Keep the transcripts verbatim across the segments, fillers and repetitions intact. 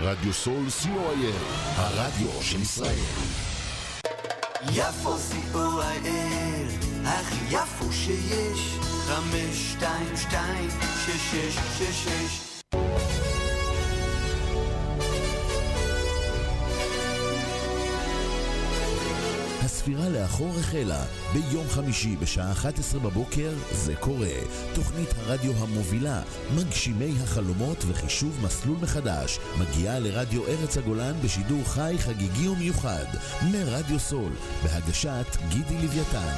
רדיו סול סי או איי אל, הרדיו של ישראל. יפו סי או איי אל, הכי יפו שיש, חמש שתיים שתיים שש שש שש שש. הספירה לאחור החלה. ביום חמישי בשעה אחת עשרה בבוקר זה קורה. תוכנית הרדיו המובילה, מגשימי החלומות וחישוב מסלול מחדש, מגיעה לרדיו ארץ הגולן בשידור חי חגיגי ומיוחד מרדיו סול, בהגשת גידי לוויתן.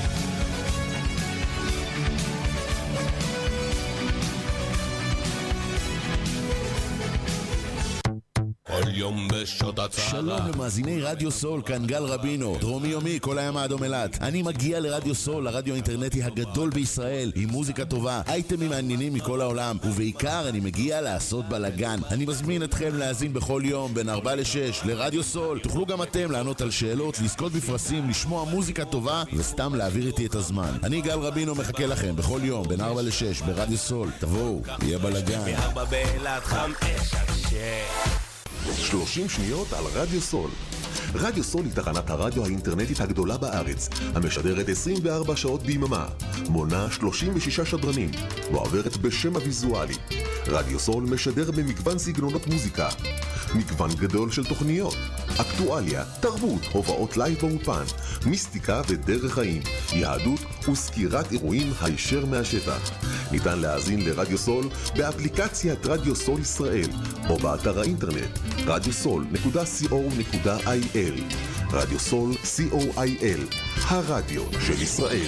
כל יום בשעות הצהרה. שלום למאזיני רדיו סול, כאן גל רבינו, דרומי יומי, כל הים האדום אילת. אני מגיע לרדיו סול, הרדיו האינטרנטי הגדול בישראל, עם מוזיקה טובה, אייטמים מעניינים מכל העולם, ובעיקר אני מגיע לעשות בלגן. אני מזמין אתכם להאזין בכל יום בין ארבע לשש לרדיו סול. תוכלו גם אתם לענות על שאלות, לזכות בפרסים, לשמוע מוזיקה טובה וסתם להעביר איתי את הזמן. אני גל רבינו מחכה לכם בכל יום בין ארבע לשש ברדיו סול. תבואו, יהיה בלגן. מארבע באילת חמש עד שש. שלושים שניות על רדיו סול. רדיו סול היא תחנת הרדיו האינטרנטית הגדולה בארץ, המשדרת עשרים וארבע שעות ביממה, מונה שלושים ושישה שדרנים, ועוברת בשם הוויזואלי. רדיו סול משדר במגוון סגנונות מוזיקה, מגוון גדול של תוכניות, אקטואליה, תרבות, הופעות לייב באופן, מיסטיקה ודרך חיים, יהדות וסקירת אירועים הישר מהשטח. ניתן להאזין לרדיו סול באפליקציית רדיו סול ישראל, או באתר האינטרנט רדיו סול נקודה סי או נקודה איי אל. רדיו סול סי או איי אל, הרדיו של ישראל.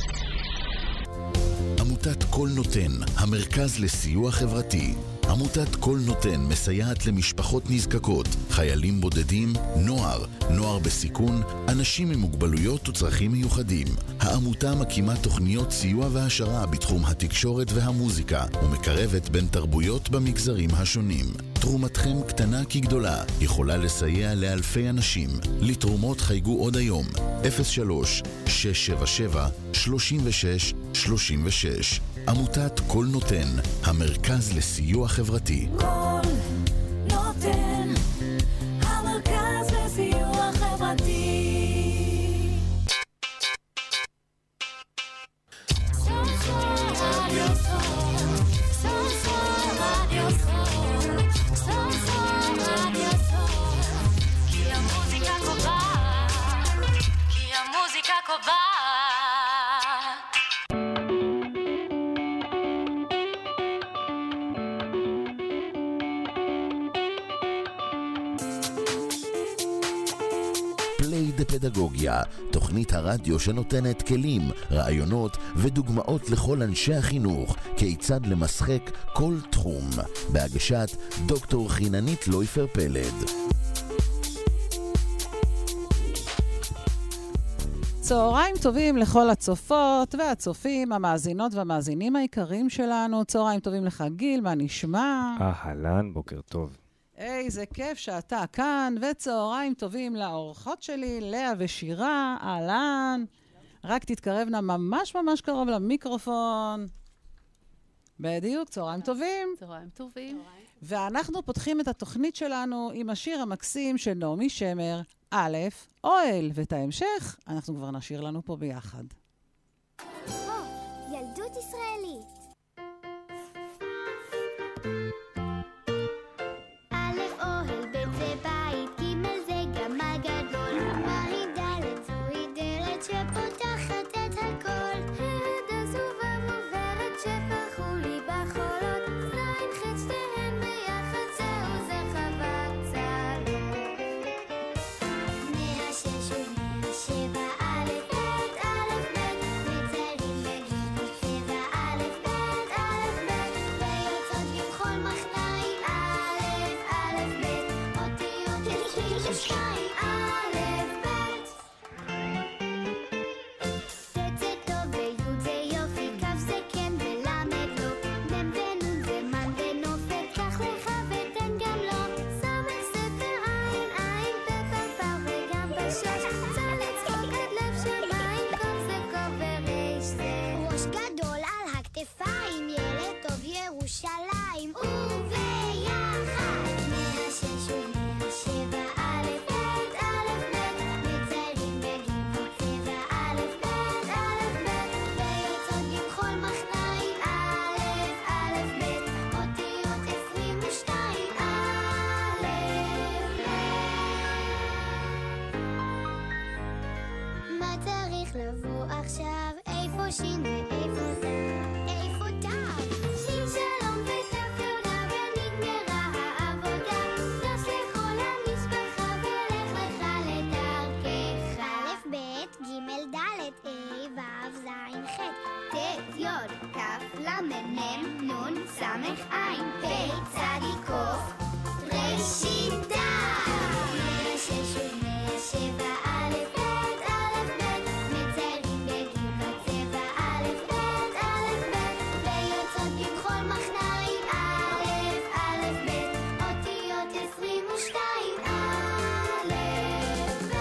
עמותת כל נותן, המרכז לסיוע חברתי. עמותת כל נותן מסייעת למשפחות נזקקות, חיילים בודדים, נוער, נוער בסיכון, אנשים עם מוגבלויות וצרכים מיוחדים. העמותה מקימה תוכניות סיוע והשרה בתחום התקשורת והמוזיקה, ומקרבת בין תרבויות במגזרים השונים. תרומתכם קטנה כגדולה, יכולה לסייע לאלפי אנשים. לתרומות חייגו עוד היום, אפס שלוש שש שבע שבע שלושים ושש שלושים ושש. עמותת כל נותן, המרכז לסיוע חברתי. כל נותן, המרכז לסיוע חברתי. פדגוגיה, תוכנית הרדיו שנותנת כלים, רעיונות ודוגמאות לכל אנשי החינוך, כיצד למשחק כל תחום, בהגשת דוקטור חיננית לויפר פלד. צהריים טובים לכל הצופות והצופים, המאזינות והמאזינים העיקריים שלנו. צהריים טובים לך גיל, מה נשמע? אהלן, בוקר טוב. איזה כיף שאתה כאן, וצהריים טובים לאורחות שלי, לאה ושירה, אהלן. רק תתקרבנה ממש ממש קרוב למיקרופון. בדיוק, צהריים טובים. צהריים טובים. ואנחנו פותחים את התוכנית שלנו עם השיר המקסים של נעמי שמר, א', אוהל, ואת ההמשך אנחנו כבר נשאיר לנו פה ביחד. ילדות ישראלית. ירושלים וביחד עכשיו איפה שין ואיפה תו, איפה תו? שין שלום ותו תודה ונגמרה העבודה, נוס לכל המשפחה ולך לך לדרכך. א' ב' ג' ד' ה' ו' ז' ח' ט' י' כ' ל' נ' נ' ס' ע' פ' צ' ק' ראשית ת' מאה שש ומאה שבע א' ב' א' ב' מציירים בגיר בצבע א' ב' א' ב' ויוצאות במחול מחניים א' א' ב' אותיות עשרים ושתיים א' ב'.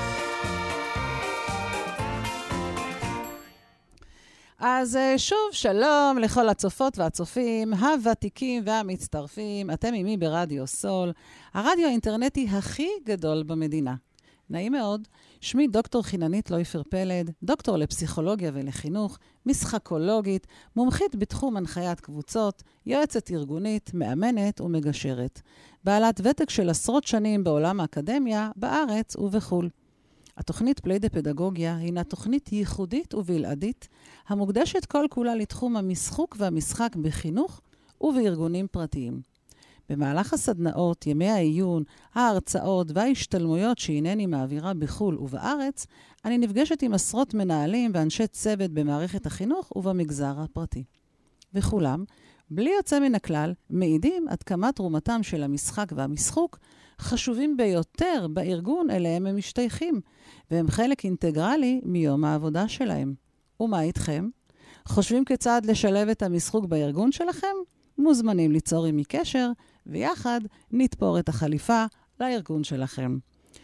אז אה, שוב, שלום לכל הצופות והצופים, הוותיקים והמצטרפים. אתם עימי ברדיו סול, הרדיו האינטרנטי הכי גדול במדינה. נעים מאוד, שמי דוקטור חיננית לויפר פלד, דוקטור לפסיכולוגיה ולחינוך, משחקולוגית, מומחית בתחום הנחיית קבוצות, יועצת ארגונית, מאמנת ומגשרת. בעלת ותק של עשרות שנים בעולם האקדמיה, בארץ ובחול. התוכנית פליידה פדגוגיה הינה תוכנית ייחודית ובלעדית, המוקדשת כל כולה לתחום המשחוק והמשחק בחינוך ובארגונים פרטיים. במהלך הסדנאות, ימי העיון, ההרצאות וההשתלמויות שהנני מעבירה בחול ובארץ, אני נפגשת עם עשרות מנהלים ואנשי צוות במערכת החינוך ובמגזר הפרטי. וכולם, בלי יוצא מן הכלל, מעידים עד כמה תרומתם של המשחק והמשחוק חשובים ביותר בארגון אליהם הם משתייכים, והם חלק אינטגרלי מיום העבודה שלהם. ומה איתכם? חושבים כיצד לשלב את המשחוק בארגון שלכם? מוזמנים ליצור עמי קשר, ויחד נתפור את החליפה לארגון שלכם.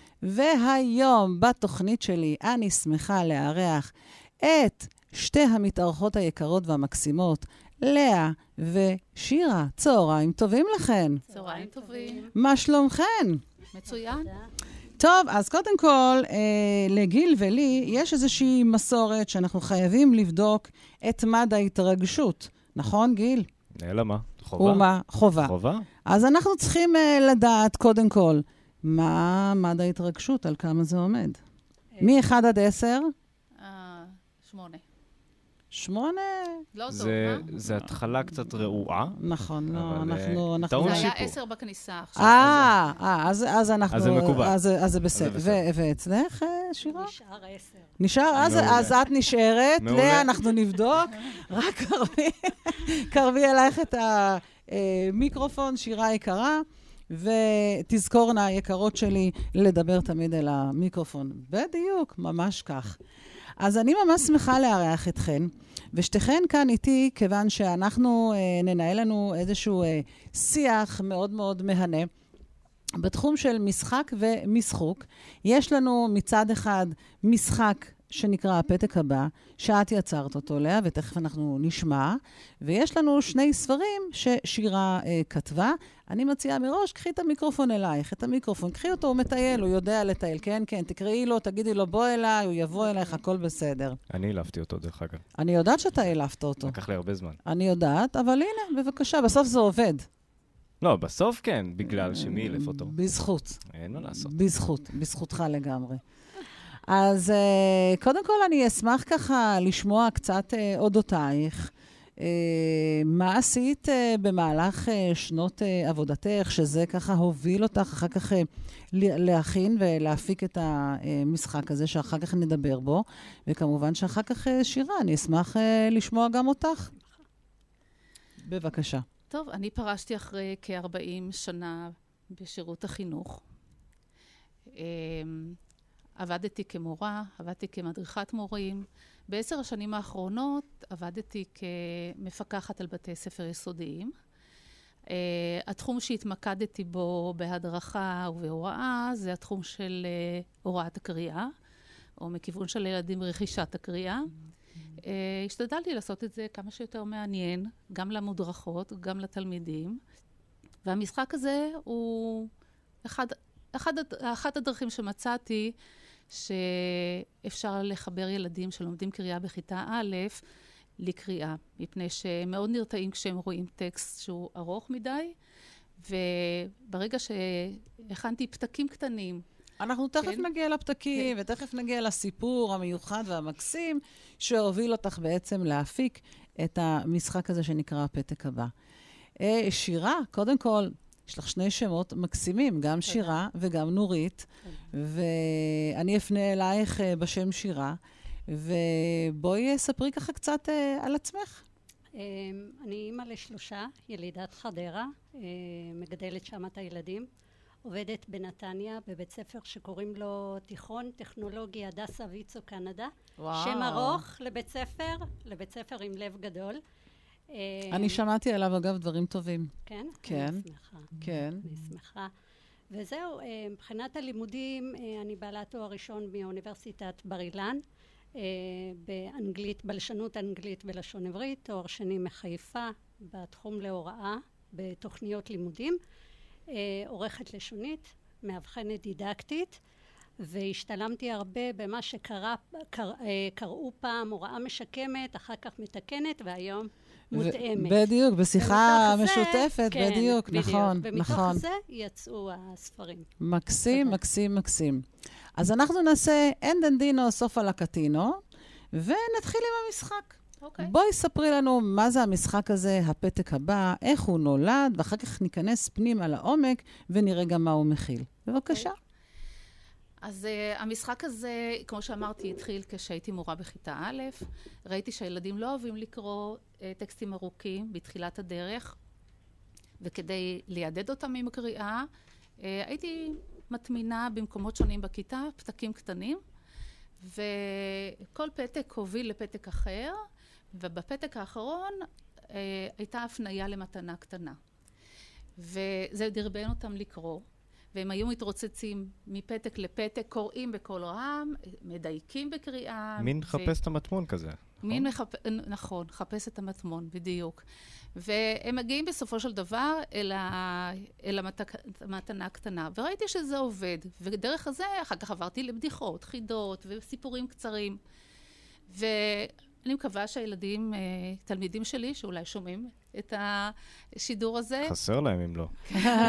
והיום בתוכנית שלי אני שמחה לארח את שתי המתארחות היקרות והמקסימות, לאה ושירה. צהריים טובים לכן. צהריים טובים. מה שלומכן? מצוין. טוב, אז קודם כל, אה, לגיל ולי יש איזושהי מסורת שאנחנו חייבים לבדוק את מד ההתרגשות. נכון, גיל? אלא מה? חובה. ומה? חובה. חובה. אז אנחנו צריכים אה, לדעת, קודם כל, מה מד ההתרגשות, על כמה זה עומד. מ-אחד עד עשר? אה, שמונה. שמונה? לא טוב, זה, מה? זה התחלה קצת רעועה. נכון, לא, אבל, אנחנו... אה, אנחנו טעון זה היה שיפור. עשר בכניסה עכשיו. אה, אה, אז, אז אנחנו... אז זה מקובל. אז, אז זה בסדר. אז זה בסדר. ו- ואצלך, אה, שירה? נשאר עשר. נשאר? אז, מעולה. אז את נשארת. מעולה. לאה, אנחנו נבדוק. רק קרבי, קרבי אלייך את המיקרופון, שירה יקרה, ותזכורנה, יקרות שלי, לדבר תמיד אל המיקרופון. בדיוק, ממש כך. אז אני ממש שמחה לארח אתכן, ושתיכן כאן איתי, כיוון שאנחנו אה, ננהל לנו איזשהו אה, שיח מאוד מאוד מהנה. בתחום של משחק ומשחוק, יש לנו מצד אחד משחק שנקרא הפתק הבא, שאת יצרת אותו, לאה, ותכף אנחנו נשמע, ויש לנו שני ספרים ששירה אה, כתבה. אני מציעה מראש, קחי את המיקרופון אלייך, את המיקרופון, קחי אותו, הוא מטייל, הוא יודע לטייל, כן, כן, תקראי לו, תגידי לו, בוא אליי, הוא יבוא אלייך, הכל בסדר. אני העלפתי אותו, דרך אגב. אני יודעת שאתה העלפת אותו. לקח לי הרבה זמן. אני יודעת, אבל הנה, בבקשה, בסוף זה עובד. לא, בסוף כן, בגלל שמי העלף אותו. בזכות. אין מה לעשות. בזכות, בזכותך לגמרי. אז uh, קודם כל אני אשמח ככה לשמוע קצת uh, אודותייך. Uh, מה עשית uh, במהלך uh, שנות uh, עבודתך, שזה ככה הוביל אותך אחר כך uh, להכין ולהפיק את המשחק הזה, שאחר כך נדבר בו, וכמובן שאחר כך uh, שירה, אני אשמח uh, לשמוע גם אותך. בבקשה. טוב, אני פרשתי אחרי כ-ארבעים שנה בשירות החינוך. עבדתי כמורה, עבדתי כמדריכת מורים. בעשר השנים האחרונות עבדתי כמפקחת על בתי ספר יסודיים. Uh, התחום שהתמקדתי בו בהדרכה ובהוראה זה התחום של uh, הוראת הקריאה, או מכיוון של ילדים רכישת הקריאה. Uh, השתדלתי לעשות את זה כמה שיותר מעניין, גם למודרכות, גם לתלמידים. והמשחק הזה הוא אחד, אחד, אחת הדרכים שמצאתי שאפשר לחבר ילדים שלומדים קריאה בכיתה א' לקריאה, מפני שמאוד נרתעים כשהם רואים טקסט שהוא ארוך מדי, וברגע שהכנתי פתקים קטנים אנחנו תכף כן. נגיע לפתקים, ותכף נגיע לסיפור המיוחד והמקסים, שהוביל אותך בעצם להפיק את המשחק הזה שנקרא הפתק הבא. אה, שירה, קודם כל, יש לך שני שמות מקסימים, גם שירה וגם נורית, ואני אפנה אלייך אה, בשם שירה, ובואי ספרי ככה קצת אה, על עצמך. אה, אני אימא לשלושה, ילידת חדרה, אה, מגדלת שם את הילדים. עובדת בנתניה בבית ספר שקוראים לו תיכון טכנולוגי הדסה ויצו קנדה. וואו. שם ארוך לבית ספר, לבית ספר עם לב גדול. אני שמעתי עליו אגב דברים טובים. כן? כן. אני שמחה. כן. אני שמחה. וזהו, מבחינת הלימודים, אני בעלת תואר ראשון מאוניברסיטת בר אילן, באנגלית, בלשנות אנגלית ולשון עברית, תואר שני מחיפה בתחום להוראה, בתוכניות לימודים. עורכת לשונית, מאבחנת דידקטית, והשתלמתי הרבה במה שקראו קרא, קראו פעם הוראה משקמת, אחר כך מתקנת, והיום מותאמת. בדיוק, בשיחה זה, משותפת, כן, בדיוק, בדיוק, נכון, ומתוך נכון. זה יצאו הספרים. מקסים, מקסים, מקסים. אז אנחנו נעשה אין דנדינו סוף על הקטינו, ונתחיל עם המשחק. אוקיי. בואי ספרי לנו מה זה המשחק הזה, הפתק הבא, איך הוא נולד, ואחר כך ניכנס פנימה לעומק, ונראה גם מה הוא מכיל. בבקשה. אז uh, המשחק הזה, כמו שאמרתי, התחיל כשהייתי מורה בכיתה א', ראיתי שהילדים לא אוהבים לקרוא uh, טקסטים ארוכים בתחילת הדרך, וכדי לידד אותם עם קריאה, uh, הייתי מטמינה במקומות שונים בכיתה, פתקים קטנים, וכל פתק הוביל לפתק אחר, ובפתק האחרון uh, הייתה הפניה למתנה קטנה. וזה דרבן אותם לקרוא. והם היו מתרוצצים מפתק לפתק, קוראים בקול רם, מדייקים בקריאה. מין חפש את המטמון כזה. מין מחפ... נכון, חפש את המטמון, בדיוק. והם מגיעים בסופו של דבר אל, ה... אל המתק... המתנה הקטנה, וראיתי שזה עובד. ודרך הזה אחר כך עברתי לבדיחות, חידות וסיפורים קצרים. ואני מקווה שהילדים, תלמידים שלי, שאולי שומעים את השידור הזה. חסר להם אם לא.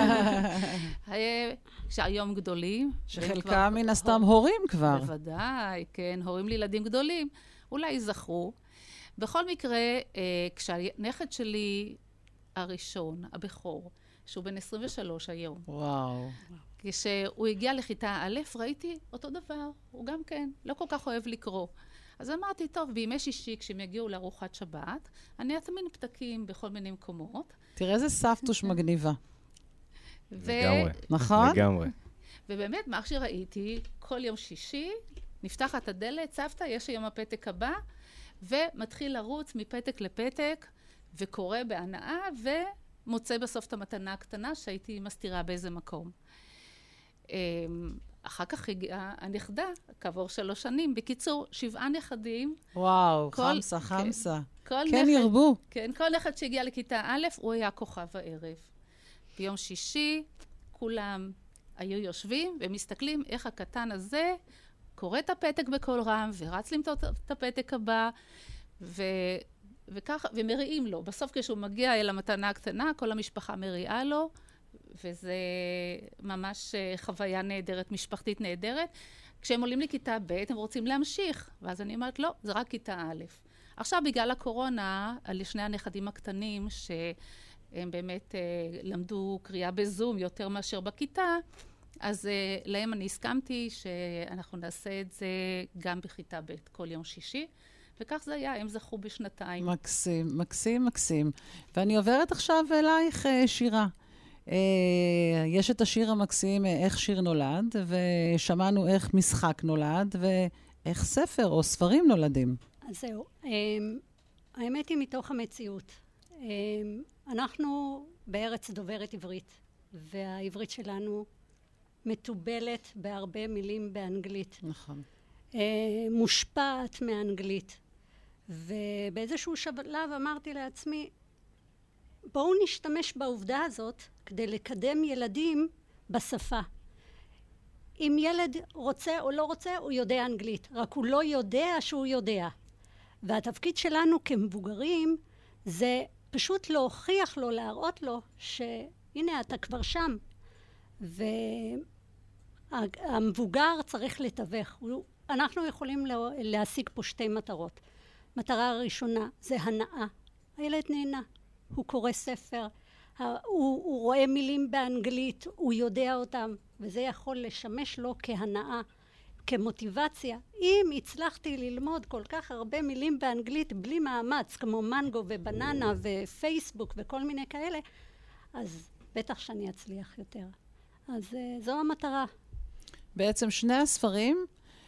שהיום גדולים. שחלקם מן הסתם הורים כבר. בוודאי, כן, הורים לילדים גדולים. אולי יזכרו. בכל מקרה, כשהנכד שלי הראשון, הבכור, שהוא בן עשרים ושלוש היום. וואו. כשהוא הגיע לכיתה א', ראיתי אותו דבר. הוא גם כן, לא כל כך אוהב לקרוא. אז אמרתי, טוב, בימי שישי, כשהם יגיעו לארוחת שבת, אני אטמין פתקים בכל מיני מקומות. תראה איזה סבתוש מגניבה. ו... לגמרי. נכון? לגמרי. ובאמת, מה שראיתי, כל יום שישי, נפתחת הדלת, סבתא, יש היום הפתק הבא, ומתחיל לרוץ מפתק לפתק, וקורא בהנאה, ומוצא בסוף את המתנה הקטנה שהייתי מסתירה באיזה מקום. אחר כך הגיעה הנכדה, כעבור שלוש שנים. בקיצור, שבעה נכדים. וואו, כל, חמסה, חמסה. כן, כן נכד, ירבו. כן, כל נכד שהגיע לכיתה א', הוא היה כוכב הערב. ביום שישי, כולם היו יושבים ומסתכלים איך הקטן הזה קורא את הפתק בכל רם, ורץ למצוא את הפתק הבא, ו... וכך, ומריעים לו. בסוף כשהוא מגיע אל המתנה הקטנה, כל המשפחה מריעה לו, וזה ממש חוויה נהדרת, משפחתית נהדרת. כשהם עולים לכיתה ב', הם רוצים להמשיך, ואז אני אומרת, לא, זה רק כיתה א'. עכשיו, בגלל הקורונה, על שני הנכדים הקטנים, שהם באמת למדו קריאה בזום יותר מאשר בכיתה, אז להם אני הסכמתי שאנחנו נעשה את זה גם בכיתה ב' כל יום שישי, וכך זה היה, הם זכו בשנתיים. מקסים, מקסים, מקסים. ואני עוברת עכשיו אלייך, שירה. יש את השיר המקסים, איך שיר נולד, ושמענו איך משחק נולד, ואיך ספר או ספרים נולדים. אז זהו. האמת היא מתוך המציאות. אנחנו בארץ דוברת עברית, והעברית שלנו מתובלת בהרבה מילים באנגלית. נכון. מושפעת מאנגלית. ובאיזשהו שלב אמרתי לעצמי, בואו נשתמש בעובדה הזאת כדי לקדם ילדים בשפה. אם ילד רוצה או לא רוצה, הוא יודע אנגלית, רק הוא לא יודע שהוא יודע. והתפקיד שלנו כמבוגרים זה פשוט להוכיח לו, להראות לו שהנה אתה כבר שם. המבוגר צריך לתווך. אנחנו יכולים להשיג פה שתי מטרות. מטרה הראשונה זה הנאה. הילד נהנה, הוא קורא ספר, הוא, הוא רואה מילים באנגלית, הוא יודע אותם, וזה יכול לשמש לו כהנאה, כמוטיבציה. אם הצלחתי ללמוד כל כך הרבה מילים באנגלית בלי מאמץ, כמו מנגו ובננה ופייסבוק וכל מיני כאלה, אז בטח שאני אצליח יותר. אז זו המטרה. בעצם שני הספרים,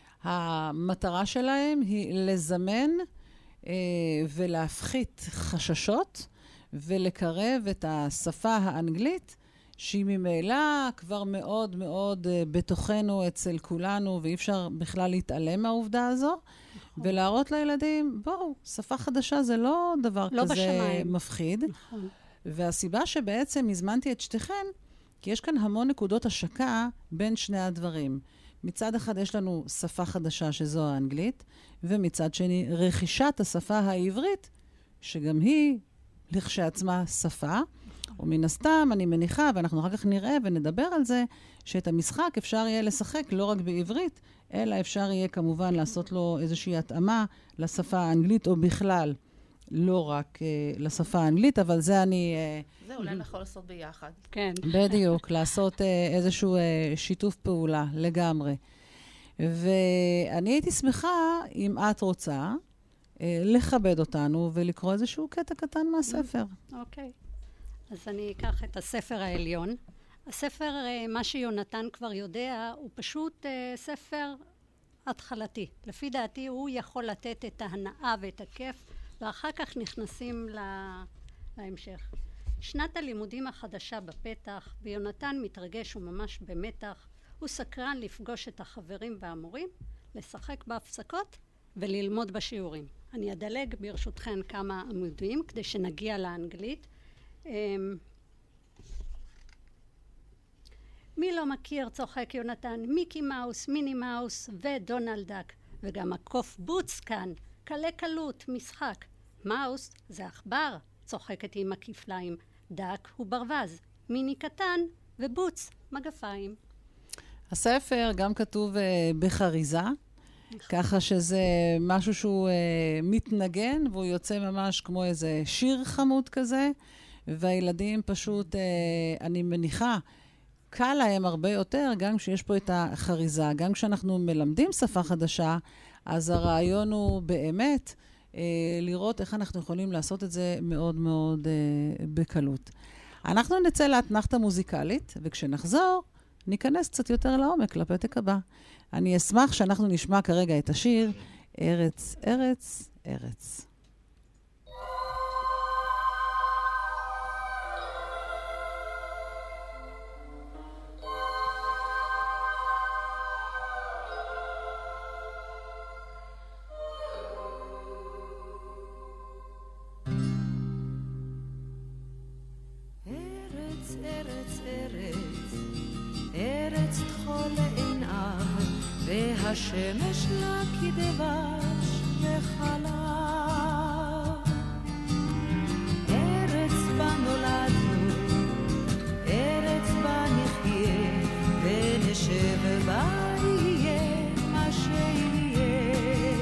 המטרה שלהם היא לזמן אה, ולהפחית חששות ולקרב את השפה האנגלית, שהיא ממילא כבר מאוד מאוד אה, בתוכנו אצל כולנו, ואי אפשר בכלל להתעלם מהעובדה הזו, נכון. ולהראות לילדים, בואו, שפה חדשה זה לא דבר לא כזה בשמיים. מפחיד. נכון. והסיבה שבעצם הזמנתי את שתיכן, כי יש כאן המון נקודות השקה בין שני הדברים. מצד אחד יש לנו שפה חדשה שזו האנגלית, ומצד שני רכישת השפה העברית, שגם היא לכשעצמה שפה. ומן הסתם אני מניחה, ואנחנו אחר כך נראה ונדבר על זה, שאת המשחק אפשר יהיה לשחק לא רק בעברית, אלא אפשר יהיה כמובן לעשות לו איזושהי התאמה לשפה האנגלית, או בכלל לא רק uh, לשפה האנגלית, אבל זה אני... Uh, זה אולי יכול לעשות ביחד. כן. בדיוק, לעשות uh, איזשהו uh, שיתוף פעולה לגמרי. ואני הייתי שמחה, אם את רוצה, uh, לכבד אותנו ולקרוא איזשהו קטע קטן מהספר. אוקיי. אז אני אקח את הספר העליון. הספר, uh, מה שיונתן כבר יודע, הוא פשוט uh, ספר התחלתי. לפי דעתי, הוא יכול לתת את ההנאה ואת הכיף, ואחר כך נכנסים לה... להמשך. שנת הלימודים החדשה בפתח, ויונתן מתרגש וממש במתח. הוא סקרן לפגוש את החברים והמורים, לשחק בהפסקות וללמוד בשיעורים. אני אדלג ברשותכן כמה עמודים כדי שנגיע לאנגלית. מי לא מכיר, צוחק יונתן, מיקי מאוס, מיני מאוס ודונלד דק, וגם הקוף בוץ כאן. קלה קלות, משחק. מאוס זה עכבר, צוחקת עם הכפליים. דק הוא ברווז, מיני קטן ובוץ, מגפיים. הספר גם כתוב uh, בחריזה, ככה שזה משהו שהוא uh, מתנגן, והוא יוצא ממש כמו איזה שיר חמוד כזה, והילדים פשוט, uh, אני מניחה, קל להם הרבה יותר, גם כשיש פה את החריזה, גם כשאנחנו מלמדים שפה חדשה, אז הרעיון הוא באמת אה, לראות איך אנחנו יכולים לעשות את זה מאוד מאוד אה, בקלות. אנחנו נצא לאתנחתה מוזיקלית, וכשנחזור, ניכנס קצת יותר לעומק לפתק הבא. אני אשמח שאנחנו נשמע כרגע את השיר ארץ, ארץ, ארץ. השמש לה כדבש וחלב, ארץ בה נולדנו, ארץ בה נחיה, ונשב בה יהיה מה שיהיה.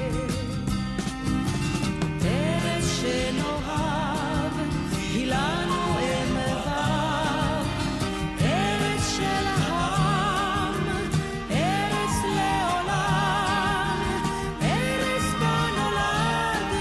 ארץ שנאהב, היא לנו אם ואב, ארץ של העם, ארץ לעולם, ארץ בה נולדנו.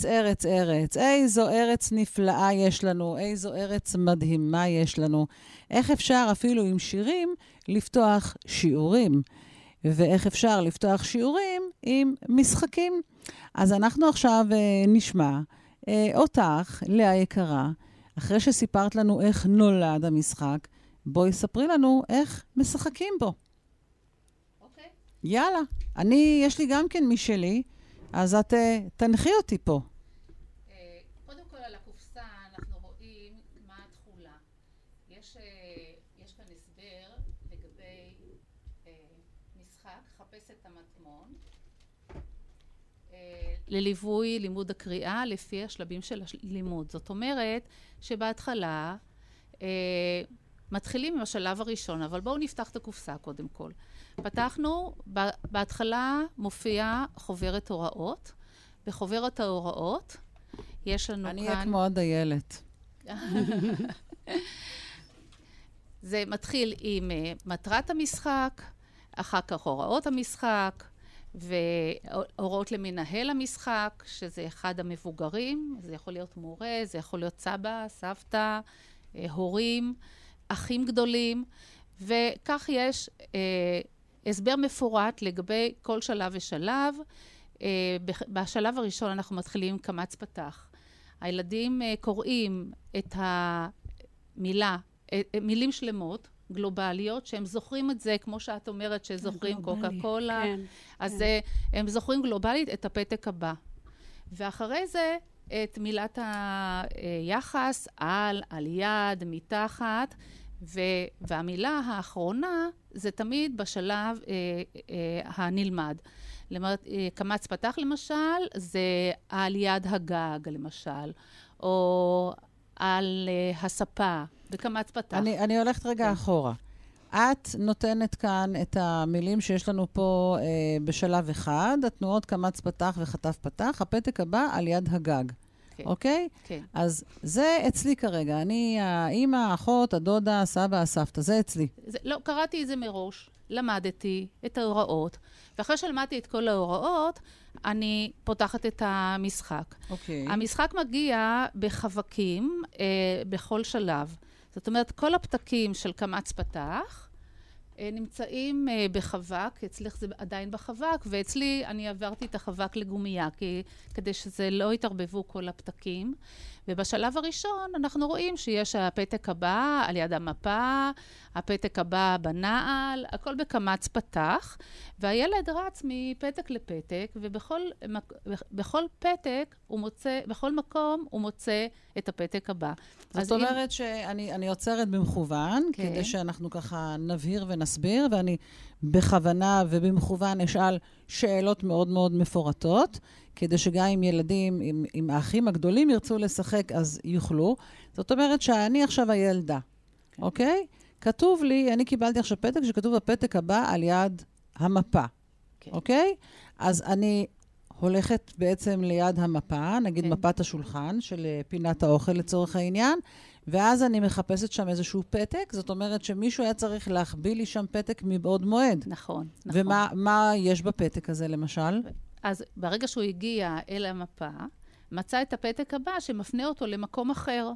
ארץ, ארץ, ארץ. איזו ארץ נפלאה יש לנו, איזו ארץ מדהימה יש לנו. איך אפשר אפילו עם שירים לפתוח שיעורים? ואיך אפשר לפתוח שיעורים עם משחקים? אז אנחנו עכשיו אה, נשמע אה, אותך, לאה יקרה, אחרי שסיפרת לנו איך נולד המשחק, בואי ספרי לנו איך משחקים בו. אוקיי. יאללה, אני, יש לי גם כן משלי, אז את אה, תנחי אותי פה. אה, קודם כל על הקופסה אנחנו רואים מה התחולה. יש, אה, יש כאן הסבר לגבי אה, משחק, חפש את המטמון, אה, לליווי לימוד הקריאה לפי השלבים של הלימוד. זאת אומרת שבהתחלה אה, מתחילים עם השלב הראשון, אבל בואו נפתח את הקופסה קודם כל. פתחנו, בהתחלה מופיע חוברת הוראות. בחוברת ההוראות יש לנו אני כאן... אהיה כמו הדיילת. זה מתחיל עם uh, מטרת המשחק, אחר כך הוראות המשחק, והוראות למנהל המשחק, שזה אחד המבוגרים, זה יכול להיות מורה, זה יכול להיות סבא, סבתא, uh, הורים, אחים גדולים, וכך יש uh, הסבר מפורט לגבי כל שלב ושלב. Uh, בשלב הראשון אנחנו מתחילים עם קמץ פתח. הילדים uh, קוראים את המילה, uh, מילים שלמות, גלובליות, שהם זוכרים את זה, כמו שאת אומרת, שזוכרים קוקה קולה. כן, אז כן. Uh, הם זוכרים גלובלית את הפתק הבא. ואחרי זה, את מילת היחס, על, על יד, מתחת, ו, והמילה האחרונה, זה תמיד בשלב uh, uh, הנלמד. למרת, קמץ פתח למשל, זה על יד הגג למשל, או על uh, הספה, בקמץ פתח. אני, אני הולכת רגע כן. אחורה. את נותנת כאן את המילים שיש לנו פה אה, בשלב אחד, התנועות קמץ פתח וחטף פתח, הפתק הבא על יד הגג. כן. אוקיי? כן. אז זה אצלי כרגע. אני, האמא, האחות, הדודה, הסבא, הסבתא, זה אצלי. זה, לא, קראתי את זה מראש. למדתי את ההוראות, ואחרי שלמדתי את כל ההוראות, אני פותחת את המשחק. אוקיי. המשחק מגיע בחבקים אה, בכל שלב. זאת אומרת, כל הפתקים של קמץ פתח אה, נמצאים אה, בחבק, אצלך זה עדיין בחבק, ואצלי אני עברתי את החבק לגומייה, כי, כדי שזה לא יתערבבו כל הפתקים. ובשלב הראשון אנחנו רואים שיש הפתק הבא על יד המפה, הפתק הבא בנעל, הכל בקמץ פתח, והילד רץ מפתק לפתק, ובכל בכל פתק הוא מוצא, בכל מקום הוא מוצא את הפתק הבא. זאת אומרת אם... שאני אני עוצרת במכוון, כן. כדי שאנחנו ככה נבהיר ונסביר, ואני בכוונה ובמכוון אשאל שאלות מאוד מאוד מפורטות, כדי שגם עם ילדים, עם, עם האחים הגדולים ירצו לשחק, אז יוכלו. זאת אומרת שאני עכשיו הילדה, כן. אוקיי? כתוב לי, אני קיבלתי עכשיו פתק שכתוב הפתק הבא על יד המפה, כן. אוקיי? אז אני הולכת בעצם ליד המפה, נגיד כן. מפת השולחן של פינת האוכל לצורך העניין, ואז אני מחפשת שם איזשהו פתק, זאת אומרת שמישהו היה צריך להחביא לי שם פתק מבעוד מועד. נכון, נכון. ומה מה יש בפתק הזה למשל? אז ברגע שהוא הגיע אל המפה, מצא את הפתק הבא שמפנה אותו למקום אחר,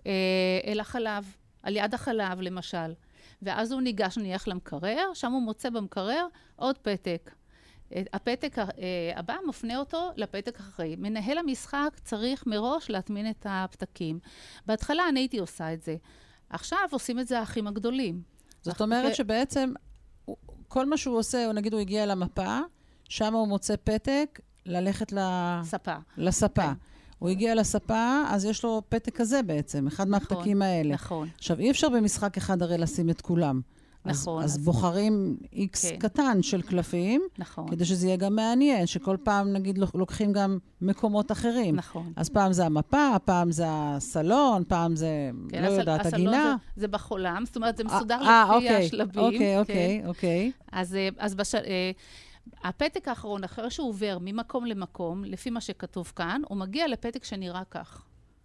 אל החלב, על יד החלב למשל. ואז הוא ניגש נניח למקרר, שם הוא מוצא במקרר עוד פתק. הפתק הבא מפנה אותו לפתק אחרי. מנהל המשחק צריך מראש להטמין את הפתקים. בהתחלה אני הייתי עושה את זה. עכשיו עושים את זה האחים הגדולים. זאת אומרת שבעצם כל מה שהוא עושה, הוא נגיד הוא הגיע למפה, שם הוא מוצא פתק ללכת לספה. לספה. כן. הוא הגיע לספה, אז יש לו פתק כזה בעצם, אחד נכון, מהפתקים האלה. נכון. עכשיו, אי אפשר במשחק אחד הרי לשים את כולם. נכון. אז, אז בוחרים איקס כן. קטן של קלפים, נכון. כדי שזה יהיה גם מעניין, שכל פעם נגיד לוקחים גם מקומות אחרים. נכון. אז פעם זה המפה, פעם זה הסלון, פעם זה, כן, לא הסל, יודעת, הסלון הגינה. זה, זה בחולם, זאת אומרת, זה מסודר 아, לפי אוקיי, השלבים. אוקיי, אוקיי, כן. אוקיי. אז, אז בש... הפתק האחרון, אחרי שהוא עובר ממקום למקום, לפי מה שכתוב כאן, הוא מגיע לפתק שנראה כך.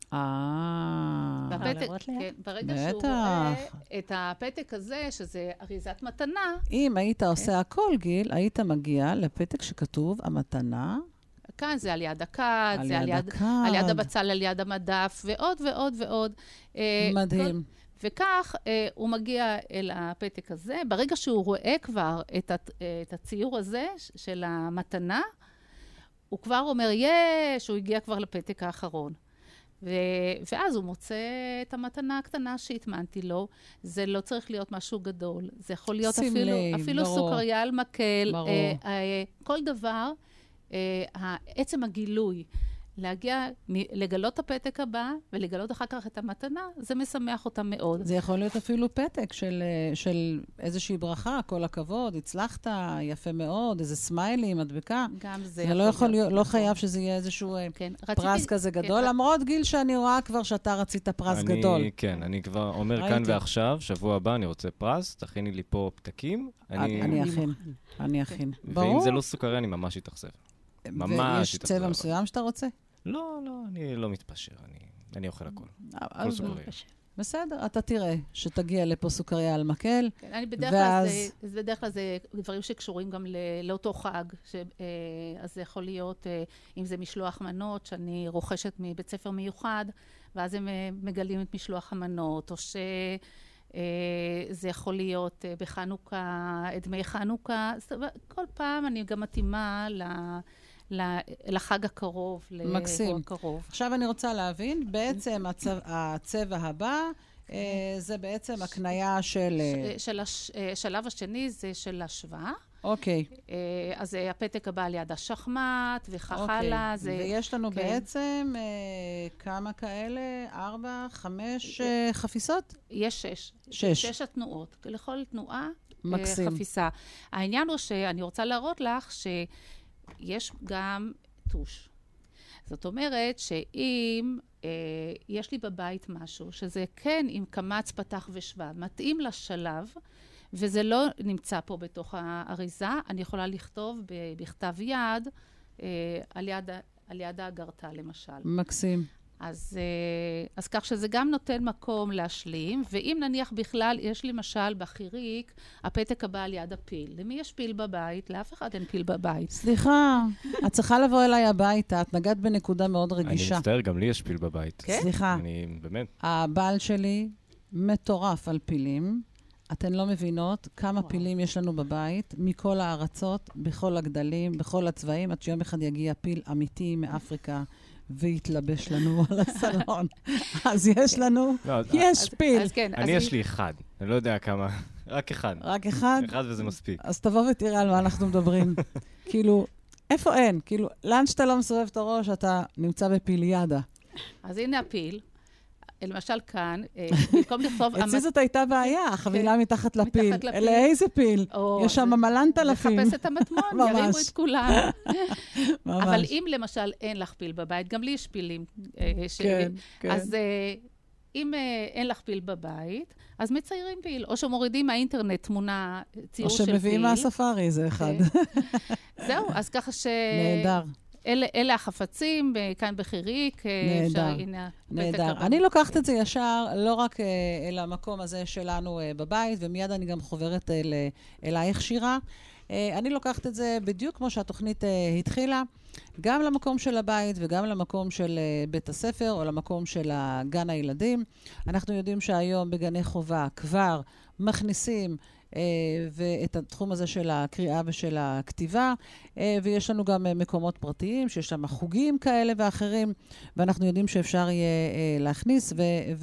אה, והפתק, כן, ברגע שהוא רואה את הפתק הזה, שזה אריזת מתנה... אם היית עושה הכל, גיל, היית מגיע לפתק שכתוב המתנה... כאן זה על יד הכד, על זה יד על יד, הכד. על יד הבצל, על יד המדף, ועוד ועוד ועוד. אה, מדהים. כל, וכך אה, הוא מגיע אל הפתק הזה. ברגע שהוא רואה כבר את, הת, את הציור הזה של המתנה, הוא כבר אומר, יש, הוא הגיע כבר לפתק האחרון. ו... ואז הוא מוצא את המתנה הקטנה שהתמנתי לו. זה לא צריך להיות משהו גדול. זה יכול להיות אפילו, סמלי, אפילו ברור. סוכריה על מקל. ברור. אה, אה, כל דבר, אה, עצם הגילוי, להגיע, מ- לגלות את הפתק הבא ולגלות אחר כך את המתנה, זה משמח אותם מאוד. זה יכול להיות אפילו פתק של, אה, של איזושהי ברכה, כל הכבוד, הצלחת, יפה מאוד, איזה סמיילי, מדבקה. גם זה, זה לא יכול להיות, לא חייב שזה יהיה איזשהו אה, כן, פרס רציתי- כזה כן, גדול, ר- למרות גיל שאני רואה כבר שאתה רצית פרס אני, גדול. כן, אני כבר אומר ראיתי. כאן ועכשיו, שבוע הבא אני רוצה פרס, תכיני לי פה פתקים. אני, אני אכין, אני אכין. ואם ברור. זה לא סוכריה, אני ממש אתאכזב. ממש ויש אתאכזב. צבע מסוים שאתה רוצה? לא, לא, אני לא מתפשר, אני, אני אוכל הכל. כל אז- סוכריה. בסדר, אתה תראה שתגיע לפה סוכריה על מקל. כן, אני בדרך ואז- כלל, זה, זה בדרך כלל זה דברים שקשורים גם ל, לאותו חג. ש, אה, אז זה יכול להיות, אה, אם זה משלוח מנות, שאני רוכשת מבית ספר מיוחד, ואז הם אה, מגלים את משלוח המנות, או ש... אה, זה יכול להיות אה, בחנוכה, דמי חנוכה. זאת אומרת, כל פעם אני גם מתאימה ל, ל, לחג הקרוב, מקסים. לאירוע הקרוב. עכשיו אני רוצה להבין, בעצם הצבע, הצבע הבא, אה, זה בעצם הקנייה של... אה, ש- של הש- אה, השלב השני זה של השוואה. אוקיי. אה, אז אה, הפתק הבא על יד השחמט, וכך אוקיי. הלאה. זה- ויש לנו כן. בעצם אה, כמה כאלה? ארבע, חמש אה, חפיסות? יש שש. שש. שש התנועות. לכל תנועה אה, מקסים. חפיסה. העניין הוא שאני רוצה להראות לך שיש גם טוש. זאת אומרת שאם אה, יש לי בבית משהו, שזה כן עם קמץ פתח ושבב, מתאים לשלב, וזה לא נמצא פה בתוך האריזה, אני יכולה לכתוב ב- בכתב יד, אה, על יד, ה- על יד האגרטה למשל. מקסים. אז, אה, אז כך שזה גם נותן מקום להשלים, ואם נניח בכלל, יש למשל בחיריק, הפתק הבא על יד הפיל. למי יש פיל בבית? לאף אחד אין פיל בבית. סליחה, את צריכה לבוא אליי הביתה, את נגעת בנקודה מאוד אני רגישה. מצטער, גם לי יש פיל בבית. כן? סליחה, אני, באמת. הבעל שלי מטורף על פילים. אתן לא מבינות כמה פילים יש לנו בבית, מכל הארצות, בכל הגדלים, בכל הצבעים, עד שיום אחד יגיע פיל אמיתי מאפריקה ויתלבש לנו על הסלון. אז יש לנו, לא, אז- יש אז- פיל. אז כן, אני אז יש לי אחד, אני לא יודע כמה, רק אחד. רק אחד? אחד וזה מספיק. אז תבוא ותראה על מה אנחנו מדברים. כאילו, איפה אין? כאילו, לאן שאתה לא מסובב את הראש, אתה נמצא בפיליאדה. אז הנה הפיל. למשל כאן, אה, במקום לכתוב... אצלי זאת הייתה בעיה, החבילה מתחת לפיל. מתחת לפיל. לאיזה פיל? או, יש שם זה- מלנת אלפים. לחפש את המטמון, ממש. ירימו את כולם. ממש. אבל אם למשל אין לך פיל בבית, גם לי יש פילים. אה, ש- כן, כן. אז אה, אם אה, אין לך פיל בבית, אז מציירים פיל, או שמורידים מהאינטרנט תמונה, ציור או של פיל. שמביאים מהספארי, זה אחד. זהו, אז ככה ש... נהדר. אלה, אלה החפצים, אה, כאן בחיריק. אה, נהדר. אפשר, הנה, הפתק נהדר. הבא. אני לוקחת את זה ישר, לא רק אה, אל המקום הזה שלנו אה, בבית, ומיד אני גם חוברת אל, אה, אלייך שירה. אה, אני לוקחת את זה בדיוק כמו שהתוכנית אה, התחילה, גם למקום של הבית וגם למקום של אה, בית הספר או למקום של גן הילדים. אנחנו יודעים שהיום בגני חובה כבר מכניסים אה, ואת התחום הזה של הקריאה ושל הכתיבה, אה, ויש לנו גם אה, מקומות פרטיים שיש שם חוגים כאלה ואחרים, ואנחנו יודעים שאפשר יהיה אה, להכניס ו-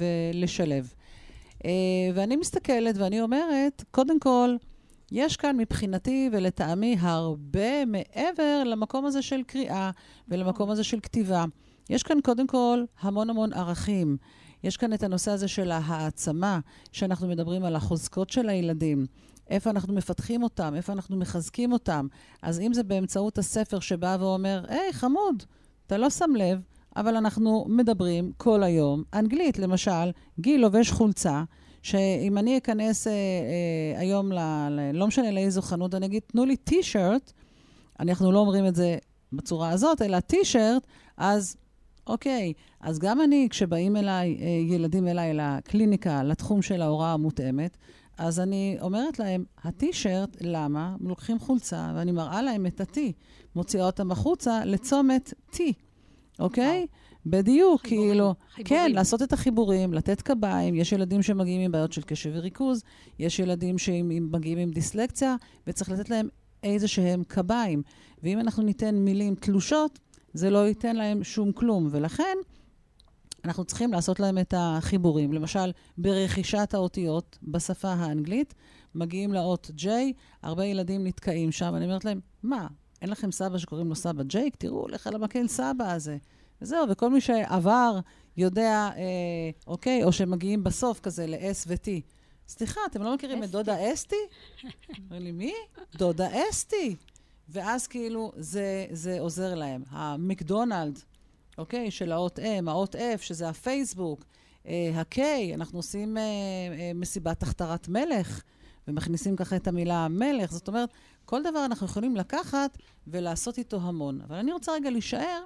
ולשלב. אה, ואני מסתכלת ואני אומרת, קודם כל, יש כאן מבחינתי ולטעמי הרבה מעבר למקום הזה של קריאה ולמקום הזה של כתיבה. יש כאן קודם כל המון המון ערכים. יש כאן את הנושא הזה של העצמה, שאנחנו מדברים על החוזקות של הילדים, איפה אנחנו מפתחים אותם, איפה אנחנו מחזקים אותם. אז אם זה באמצעות הספר שבא ואומר, היי, חמוד, אתה לא שם לב, אבל אנחנו מדברים כל היום אנגלית. למשל, גיל לובש חולצה, שאם אני אכנס אה, אה, היום, ל, ל, לא משנה לאיזו חנות, אני אגיד, תנו לי טי-שירט, אנחנו לא אומרים את זה בצורה הזאת, אלא טי-שירט, אז אוקיי, אז גם אני, כשבאים אליי, ילדים אליי לקליניקה, לתחום של ההוראה המותאמת, אז אני אומרת להם, הטי-שירט, למה? לוקחים חולצה, ואני מראה להם את הטי. מוציאה אותם החוצה לצומת טי, אוקיי? בדיוק, כאילו, כן, לעשות את החיבורים, לתת קביים. יש ילדים שמגיעים עם בעיות של קשב וריכוז, יש ילדים שמגיעים עם דיסלקציה, וצריך לתת להם איזה שהם קביים. ואם אנחנו ניתן מילים תלושות, זה לא ייתן להם שום כלום. ולכן, אנחנו צריכים לעשות להם את החיבורים. למשל, ברכישת האותיות בשפה האנגלית, מגיעים לאות J, הרבה ילדים נתקעים שם. אני אומרת להם, מה, אין לכם סבא שקוראים לו סבא ג'ייק? תראו, לך על המקל סבא הזה. וזהו, וכל מי שעבר יודע, אה, אוקיי, או שמגיעים בסוף כזה ל-S ו-T. סליחה, אתם לא מכירים את דודה אסתי? אומרים לי, מי? דודה אסתי. ואז כאילו זה, זה עוזר להם. המקדונלד, אוקיי, של האות M, האות F, שזה הפייסבוק, אה, ה-K, אנחנו עושים אה, אה, מסיבת הכתרת מלך, ומכניסים ככה את המילה מלך. זאת אומרת, כל דבר אנחנו יכולים לקחת ולעשות איתו המון. אבל אני רוצה רגע להישאר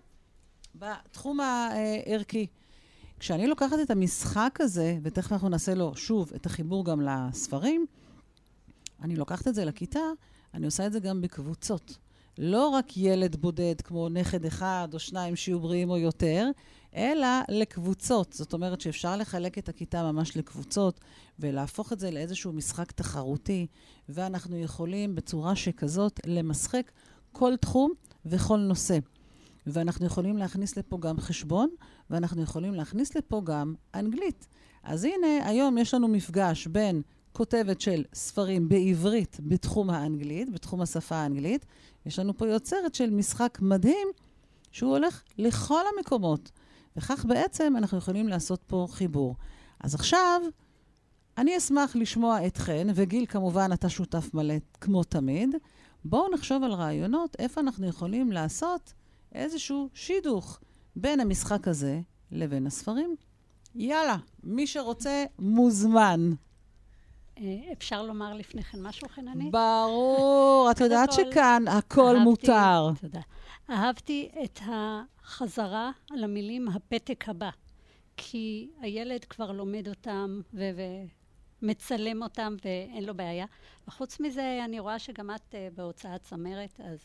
בתחום הערכי. כשאני לוקחת את המשחק הזה, ותכף אנחנו נעשה לו שוב את החיבור גם לספרים, אני לוקחת את זה לכיתה, אני עושה את זה גם בקבוצות. לא רק ילד בודד כמו נכד אחד או שניים שיהיו בריאים או יותר, אלא לקבוצות. זאת אומרת שאפשר לחלק את הכיתה ממש לקבוצות, ולהפוך את זה לאיזשהו משחק תחרותי, ואנחנו יכולים בצורה שכזאת למשחק כל תחום וכל נושא. ואנחנו יכולים להכניס לפה גם חשבון, ואנחנו יכולים להכניס לפה גם אנגלית. אז הנה, היום יש לנו מפגש בין כותבת של ספרים בעברית בתחום האנגלית, בתחום השפה האנגלית. יש לנו פה יוצרת של משחק מדהים, שהוא הולך לכל המקומות. וכך בעצם אנחנו יכולים לעשות פה חיבור. אז עכשיו, אני אשמח לשמוע אתכן, וגיל כמובן אתה שותף מלא כמו תמיד. בואו נחשוב על רעיונות, איפה אנחנו יכולים לעשות איזשהו שידוך בין המשחק הזה לבין הספרים. יאללה, מי שרוצה מוזמן. אפשר לומר לפני כן משהו חננית? ברור, את יודעת שכאן הכל מותר. תודה. אהבתי את החזרה על המילים הפתק הבא, כי הילד כבר לומד אותם ומצלם אותם ואין לו בעיה. וחוץ מזה, אני רואה שגם את בהוצאת צמרת, אז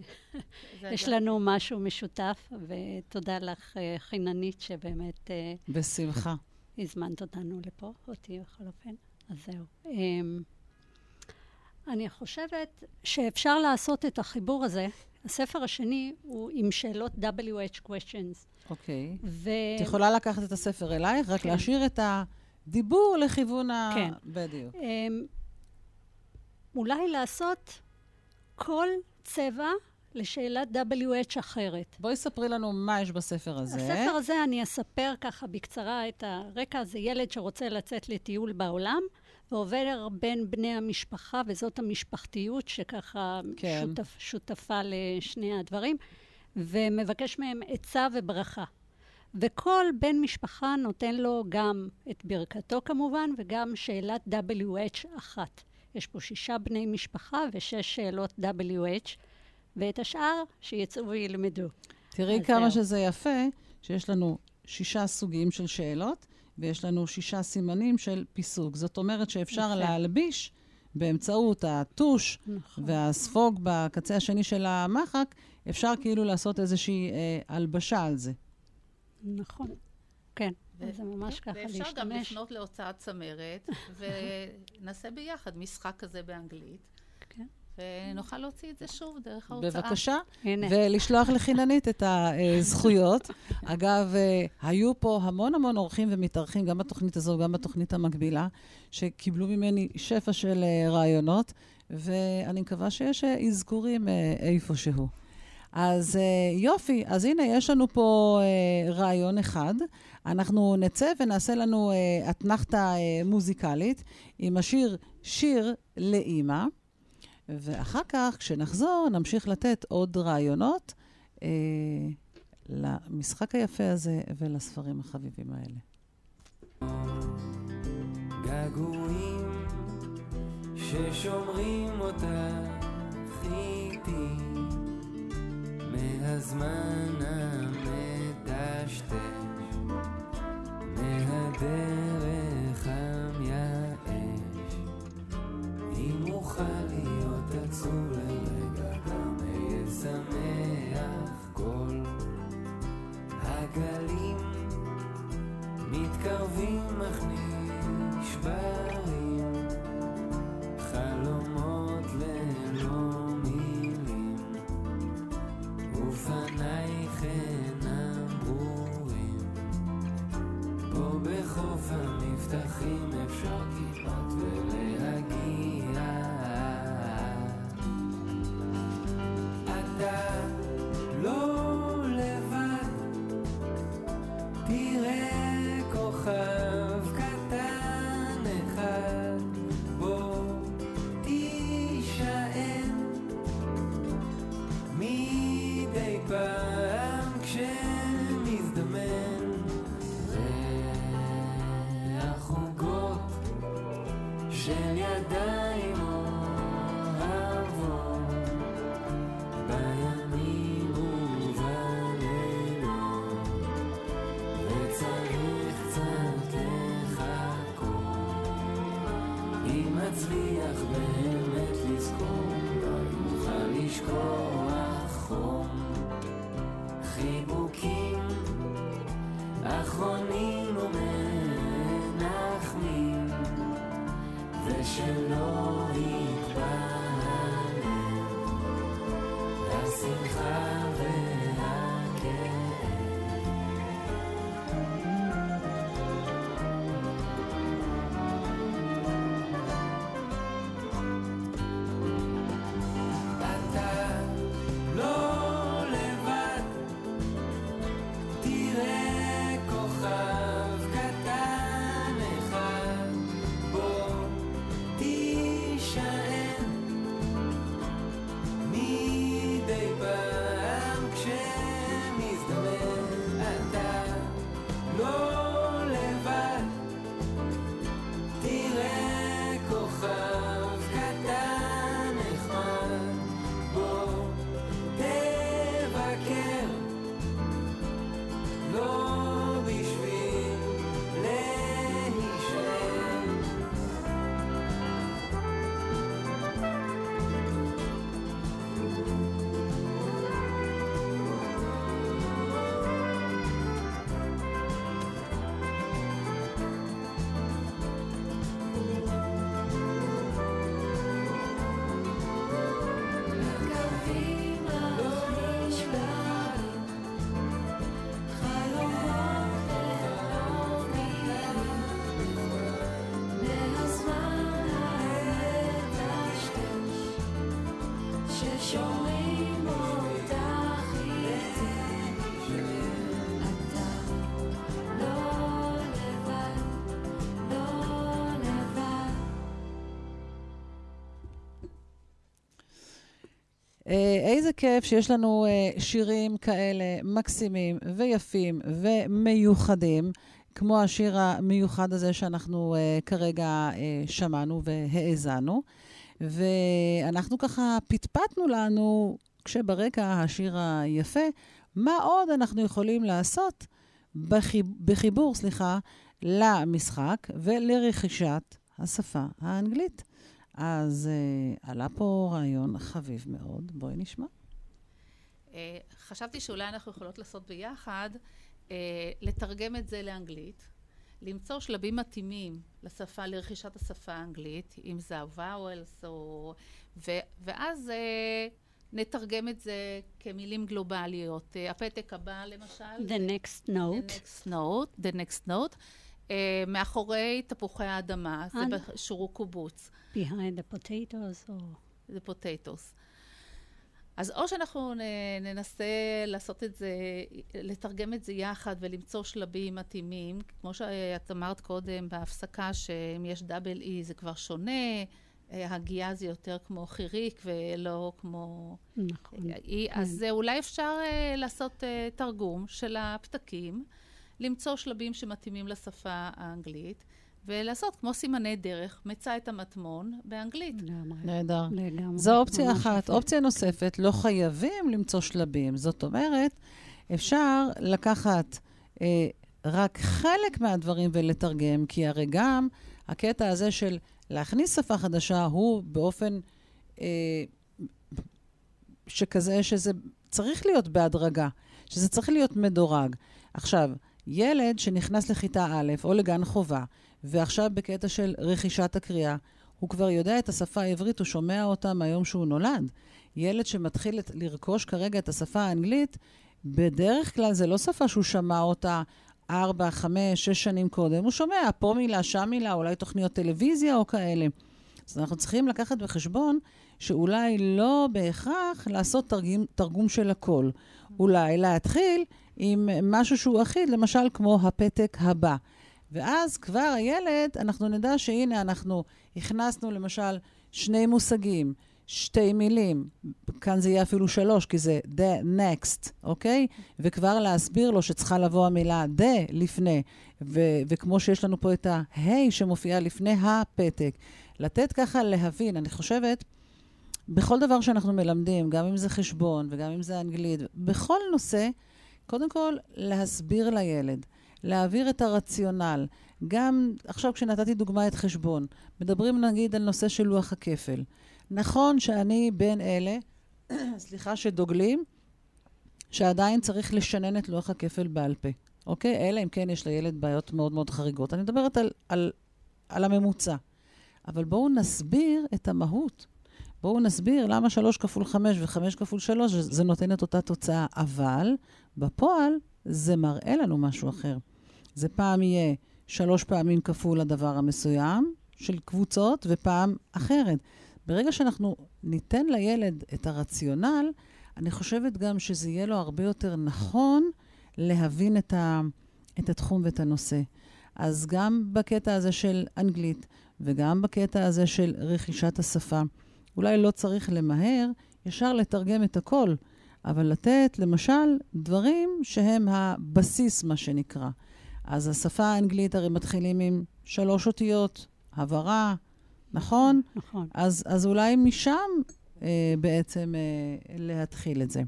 יש לנו משהו משותף, ותודה לך, חננית, שבאמת בשמחה הזמנת אותנו לפה, אותי בכל אופן. אז זהו. אני חושבת שאפשר לעשות את החיבור הזה. הספר השני הוא עם שאלות דאבליו אייץ' questions. אוקיי. את יכולה לקחת את הספר אלייך, רק להשאיר את הדיבור לכיוון ה... כן. בדיוק. אולי לעשות כל צבע לשאלת דאבליו אייץ' אחרת. בואי ספרי לנו מה יש בספר הזה. הספר הזה, אני אספר ככה בקצרה את הרקע. זה ילד שרוצה לצאת לטיול בעולם, ועובר בין בני המשפחה, וזאת המשפחתיות שככה כן. שותף, שותפה לשני הדברים, ומבקש מהם עצה וברכה. וכל בן משפחה נותן לו גם את ברכתו כמובן, וגם שאלת דאבליו אייץ' אחת. יש פה שישה בני משפחה ושש שאלות דאבליו אייץ', ואת השאר שיצאו וילמדו. תראי כמה זהו. שזה יפה, שיש לנו שישה סוגים של שאלות, ויש לנו שישה סימנים של פיסוק. זאת אומרת שאפשר יפה. להלביש באמצעות הטוש נכון. והספוג בקצה השני של המחק, אפשר כאילו לעשות איזושהי אה, הלבשה על זה. נכון, כן. ו- זה ממש ככה ואפשר להשתמש. גם לפנות להוצאת צמרת, ונעשה ביחד משחק כזה באנגלית. כן. ונוכל להוציא את זה שוב דרך ההוצאה. בבקשה, ולשלוח לחיננית את הזכויות. אגב, היו פה המון המון אורחים ומתארחים, גם בתוכנית הזו, גם בתוכנית המקבילה, שקיבלו ממני שפע של רעיונות, ואני מקווה שיש אזכורים איפשהו. אז יופי, אז הנה, יש לנו פה רעיון אחד. אנחנו נצא ונעשה לנו אתנחתה מוזיקלית עם השיר שיר לאמא. ואחר כך, כשנחזור, נמשיך לתת עוד רעיונות אה, למשחק היפה הזה ולספרים החביבים האלה. געגועים ששומרים אותך איתי מהזמן המדשדש מהדרך המייאש מתקרבים אך נשברים, חלומות ללא מילים, ופנייך אינם ברורים. פה בחוף המבטחים אפשר כמעט ולהגיע. אתה לא לבד, תראה כוכב קטן אחד, בוא תישען מדי פעם כשמזדמן. ריח עוגות של ידיים אוהבות בימים ובלילות, וצריך קצת לחכות. אם אצליח באמת לזכור, לא יוכל לשכוח חום. חיבוקים אחרונים ומנחמים, ושלא יקבע הלב, השמחה והכאב. אתה לא לבד, תראה כוכב קטן אחד, בוא תישען מדי פעם כשמזדמן. אתה לא לבד, תראה כוכב קטן אחד, בוא תבקר, לא בשביל להישאר. קווים נשברים, חלומות ללא מילים, מהזמן המטשטש, ששומעים אותך איתי. אתה לא לבד, לא לבד. אה, איזה כיף שיש לנו אה, שירים כאלה מקסימים ויפים ומיוחדים, כמו השיר המיוחד הזה שאנחנו אה, כרגע אה, שמענו והאזנו. ואנחנו ככה פטפטנו לנו, כשברקע השיר היפה, מה עוד אנחנו יכולים לעשות בחיב, בחיבור, סליחה, למשחק ולרכישת השפה האנגלית. אז uh, עלה פה רעיון חביב מאוד. בואי נשמע. Uh, חשבתי שאולי אנחנו יכולות לעשות ביחד, uh, לתרגם את זה לאנגלית, למצוא שלבים מתאימים לשפה, לרכישת השפה האנגלית, אם זה הוואוולס, או... ו... ואז uh, נתרגם את זה כמילים גלובליות. Uh, הפתק הבא, למשל. The next note. The next note. The next note. Uh, מאחורי תפוחי האדמה, זה בשירו קובוץ. Behind the potatoes or... The potatoes. אז או שאנחנו ננסה לעשות את זה, לתרגם את זה יחד ולמצוא שלבים מתאימים, כמו שאת אמרת קודם בהפסקה, שאם יש דאבל אי זה כבר שונה, הגיעה זה יותר כמו חיריק ולא כמו נכון. אי, אז זה אולי אפשר לעשות תרגום של הפתקים, למצוא שלבים שמתאימים לשפה האנגלית, ולעשות כמו סימני דרך, מצא את המטמון באנגלית. נהדר. זו אופציה אחת. אופציה נוספת, לא חייבים למצוא שלבים. זאת אומרת, אפשר לקחת אה, רק חלק מהדברים ולתרגם, כי הרי גם הקטע הזה של להכניס שפה חדשה הוא באופן אה, שכזה שזה צריך להיות בהדרגה, שזה צריך להיות מדורג. עכשיו, ילד שנכנס לכיתה א' או לגן חובה, ועכשיו בקטע של רכישת הקריאה, הוא כבר יודע את השפה העברית, הוא שומע אותה מהיום שהוא נולד. ילד שמתחיל לרכוש כרגע את השפה האנגלית, בדרך כלל זה לא שפה שהוא שמע אותה ארבע, חמש, שש שנים קודם. הוא שומע פה מילה, שם מילה, אולי תוכניות טלוויזיה או כאלה. אז אנחנו צריכים לקחת בחשבון שאולי לא בהכרח לעשות תרגום, תרגום של הכל. אולי להתחיל עם משהו שהוא אחיד, למשל כמו הפתק הבא. ואז כבר הילד, אנחנו נדע שהנה אנחנו הכנסנו למשל שני מושגים, שתי מילים, כאן זה יהיה אפילו שלוש, כי זה the next, אוקיי? וכבר להסביר לו שצריכה לבוא המילה the לפני, ו- וכמו שיש לנו פה את ה-hey שמופיעה לפני הפתק, לתת ככה להבין, אני חושבת, בכל דבר שאנחנו מלמדים, גם אם זה חשבון וגם אם זה אנגלית, בכל נושא, קודם כל להסביר לילד, להעביר את הרציונל. גם עכשיו כשנתתי דוגמה את חשבון, מדברים נגיד על נושא של לוח הכפל. נכון שאני בין אלה, סליחה, שדוגלים, שעדיין צריך לשנן את לוח הכפל בעל פה. אוקיי? אלא אם כן יש לילד בעיות מאוד מאוד חריגות. אני מדברת על, על, על הממוצע. אבל בואו נסביר את המהות. בואו נסביר למה שלוש כפול חמש וחמש כפול שלוש, זה נותן את אותה תוצאה. אבל בפועל זה מראה לנו משהו אחר. זה פעם יהיה שלוש פעמים כפול הדבר המסוים של קבוצות, ופעם אחרת. ברגע שאנחנו ניתן לילד את הרציונל, אני חושבת גם שזה יהיה לו הרבה יותר נכון להבין את, ה, את התחום ואת הנושא. אז גם בקטע הזה של אנגלית, וגם בקטע הזה של רכישת השפה, אולי לא צריך למהר, ישר לתרגם את הכל, אבל לתת, למשל, דברים שהם הבסיס, מה שנקרא. אז השפה האנגלית הרי מתחילים עם שלוש אותיות, הברה, נכון? נכון. אז, אז אולי משם אה, בעצם אה, להתחיל את זה.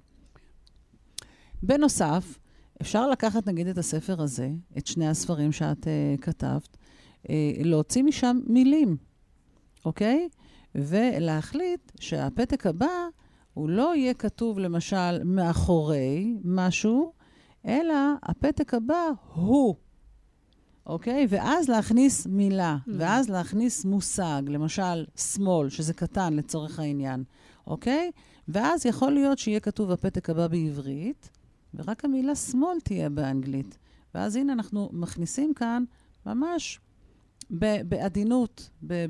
בנוסף, אפשר לקחת נגיד את הספר הזה, את שני הספרים שאת אה, כתבת, אה, להוציא משם מילים, אוקיי? ולהחליט שהפתק הבא הוא לא יהיה כתוב למשל מאחורי משהו, אלא הפתק הבא הוא. אוקיי? ואז להכניס מילה, mm. ואז להכניס מושג, למשל שמאל, שזה קטן לצורך העניין. אוקיי? ואז יכול להיות שיהיה כתוב הפתק הבא בעברית, ורק המילה שמאל תהיה באנגלית. ואז הנה אנחנו מכניסים כאן ממש בעדינות,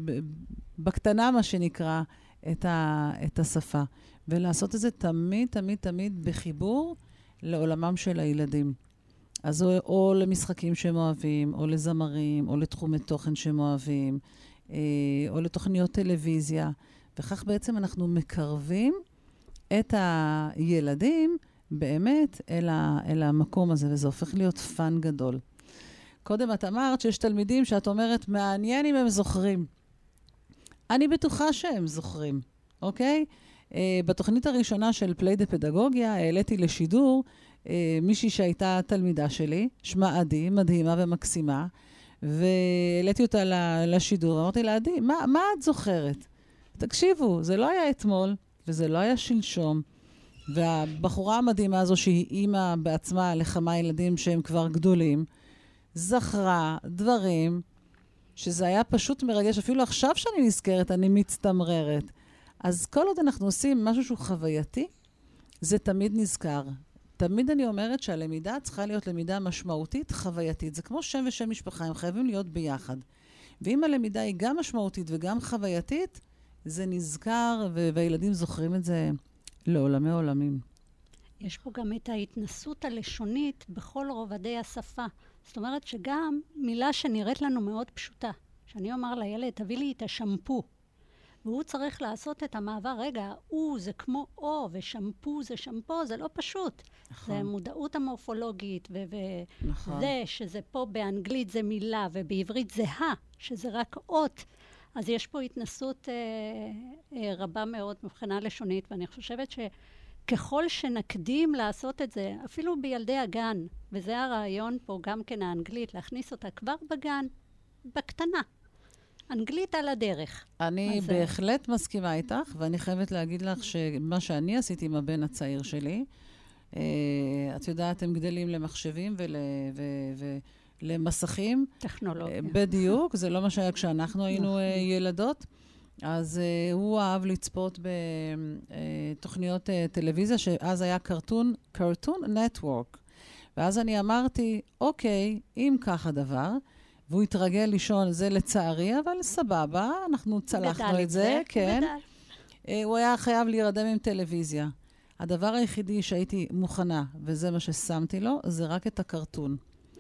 בקטנה מה שנקרא, את, ה, את השפה. ולעשות את זה תמיד, תמיד, תמיד בחיבור לעולמם של הילדים. אז או, או למשחקים שהם אוהבים, או לזמרים, או לתחומי תוכן שהם אוהבים, אה, או לתוכניות טלוויזיה. וכך בעצם אנחנו מקרבים את הילדים באמת אל, ה, אל המקום הזה, וזה הופך להיות פן גדול. קודם את אמרת שיש תלמידים שאת אומרת, מעניין אם הם זוכרים. אני בטוחה שהם זוכרים, אוקיי? Uh, בתוכנית הראשונה של פליי דה פדגוגיה, העליתי לשידור uh, מישהי שהייתה תלמידה שלי, שמה עדי, מדהימה ומקסימה, והעליתי אותה לשידור, אמרתי לה, עדי, מה, מה את זוכרת? תקשיבו, זה לא היה אתמול, וזה לא היה שלשום, והבחורה המדהימה הזו, שהיא אימא בעצמה לכמה ילדים שהם כבר גדולים, זכרה דברים שזה היה פשוט מרגש, אפילו עכשיו שאני נזכרת, אני מצטמררת. אז כל עוד אנחנו עושים משהו שהוא חווייתי, זה תמיד נזכר. תמיד אני אומרת שהלמידה צריכה להיות למידה משמעותית, חווייתית. זה כמו שם ושם משפחה, הם חייבים להיות ביחד. ואם הלמידה היא גם משמעותית וגם חווייתית, זה נזכר, והילדים זוכרים את זה לעולמי עולמים. יש פה גם את ההתנסות הלשונית בכל רובדי השפה. זאת אומרת שגם מילה שנראית לנו מאוד פשוטה, שאני אומר לילד, תביא לי את השמפו, והוא צריך לעשות את המעבר, רגע, הוא זה כמו או, ושמפו זה שמפו, זה לא פשוט. נכון. זה מודעות המורפולוגית, וזה נכון. שזה פה באנגלית זה מילה, ובעברית זה ה, שזה רק אות. אז יש פה התנסות אה, אה, רבה מאוד מבחינה לשונית, ואני חושבת שככל שנקדים לעשות את זה, אפילו בילדי הגן, וזה הרעיון פה גם כן האנגלית, להכניס אותה כבר בגן, בקטנה. אנגלית על הדרך. אני אז בהחלט מסכימה איתך, ואני חייבת להגיד לך שמה שאני עשיתי עם הבן הצעיר שלי, אה, את יודעת, הם גדלים למחשבים ול, ו, ו, למסכים. טכנולוגיה. בדיוק, זה לא מה שהיה כשאנחנו היינו נכון. אה, ילדות. אז uh, הוא אהב לצפות בתוכניות uh, טלוויזיה, שאז היה קרטון, קרטון נטוורק. ואז אני אמרתי, אוקיי, אם כך הדבר, והוא התרגל לישון, זה לצערי, אבל סבבה, אנחנו צלחנו את זה, כן. Uh, הוא היה חייב להירדם עם טלוויזיה. הדבר היחידי שהייתי מוכנה, וזה מה ששמתי לו, זה רק את הקרטון.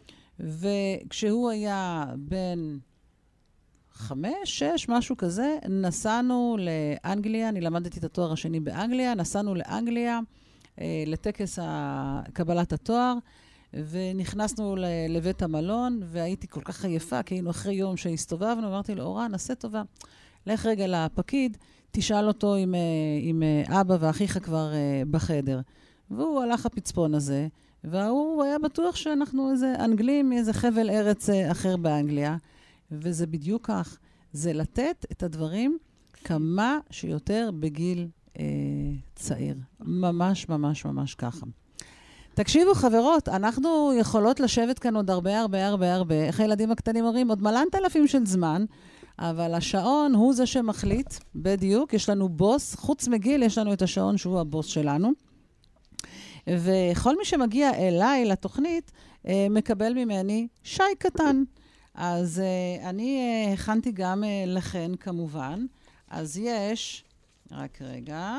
וכשהוא היה בין חמש, שש, משהו כזה, נסענו לאנגליה, אני למדתי את התואר השני באנגליה, נסענו לאנגליה אה, לטקס קבלת התואר, ונכנסנו ל- לבית המלון, והייתי כל כך עייפה, כי היינו אחרי יום שהסתובבנו, אמרתי לו, אורן, נעשה טובה, לך רגע לפקיד, תשאל אותו אם, אם אבא ואחיך כבר uh, בחדר. והוא הלך הפצפון הזה, והוא היה בטוח שאנחנו איזה אנגלים מאיזה חבל ארץ uh, אחר באנגליה, וזה בדיוק כך. זה לתת את הדברים כמה שיותר בגיל uh, צעיר. ממש, ממש, ממש ככה. תקשיבו, חברות, אנחנו יכולות לשבת כאן עוד הרבה, הרבה, הרבה, הרבה. איך הילדים הקטנים אומרים? עוד מלנת אלפים של זמן. אבל השעון הוא זה שמחליט, בדיוק, יש לנו בוס, חוץ מגיל יש לנו את השעון שהוא הבוס שלנו, וכל מי שמגיע אליי לתוכנית, מקבל ממני שי קטן. אז אני הכנתי גם לכן כמובן, אז יש, רק רגע,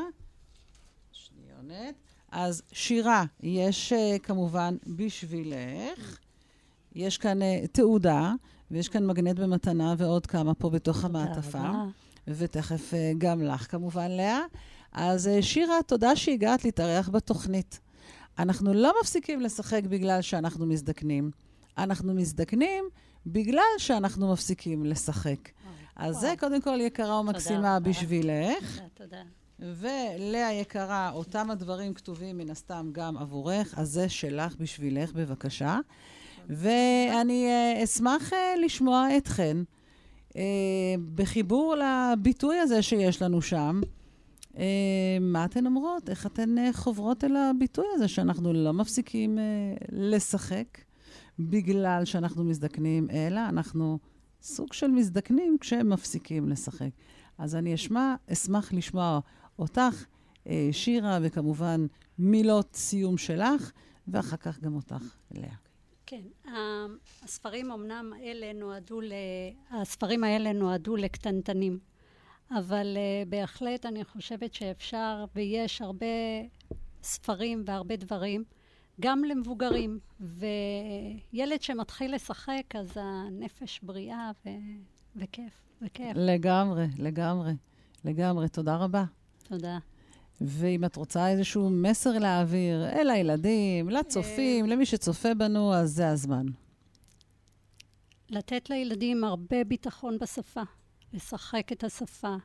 שניונת, אז שירה, יש כמובן בשבילך, יש כאן תעודה, ויש כאן מגנט במתנה ועוד כמה פה בתוך המעטפה. ותכף גם לך כמובן, לאה. אז שירה, תודה שהגעת להתארח בתוכנית. אנחנו לא מפסיקים לשחק בגלל שאנחנו מזדקנים. אנחנו מזדקנים בגלל שאנחנו מפסיקים לשחק. אז זה קודם כל יקרה ומקסימה בשבילך. תודה, תודה. ולאה יקרה, אותם הדברים כתובים מן הסתם גם עבורך, אז זה שלך בשבילך, בבקשה. ואני uh, אשמח uh, לשמוע אתכן uh, בחיבור לביטוי הזה שיש לנו שם. Uh, מה אתן אומרות? איך אתן uh, חוברות אל הביטוי הזה שאנחנו לא מפסיקים uh, לשחק בגלל שאנחנו מזדקנים, אלא אנחנו סוג של מזדקנים כשהם מפסיקים לשחק. אז אני אשמע, אשמח לשמוע אותך, uh, שירה, וכמובן מילות סיום שלך, ואחר כך גם אותך, לאה. כן, הספרים אמנם האלה נועדו, ל... הספרים האלה נועדו לקטנטנים, אבל uh, בהחלט אני חושבת שאפשר ויש הרבה ספרים והרבה דברים, גם למבוגרים, וילד שמתחיל לשחק, אז הנפש בריאה ו... וכיף, וכיף. לגמרי, לגמרי, לגמרי. תודה רבה. תודה. ואם את רוצה איזשהו מסר להעביר אל הילדים, לצופים, למי שצופה בנו, אז זה הזמן. לתת לילדים הרבה ביטחון בשפה, לשחק את השפה.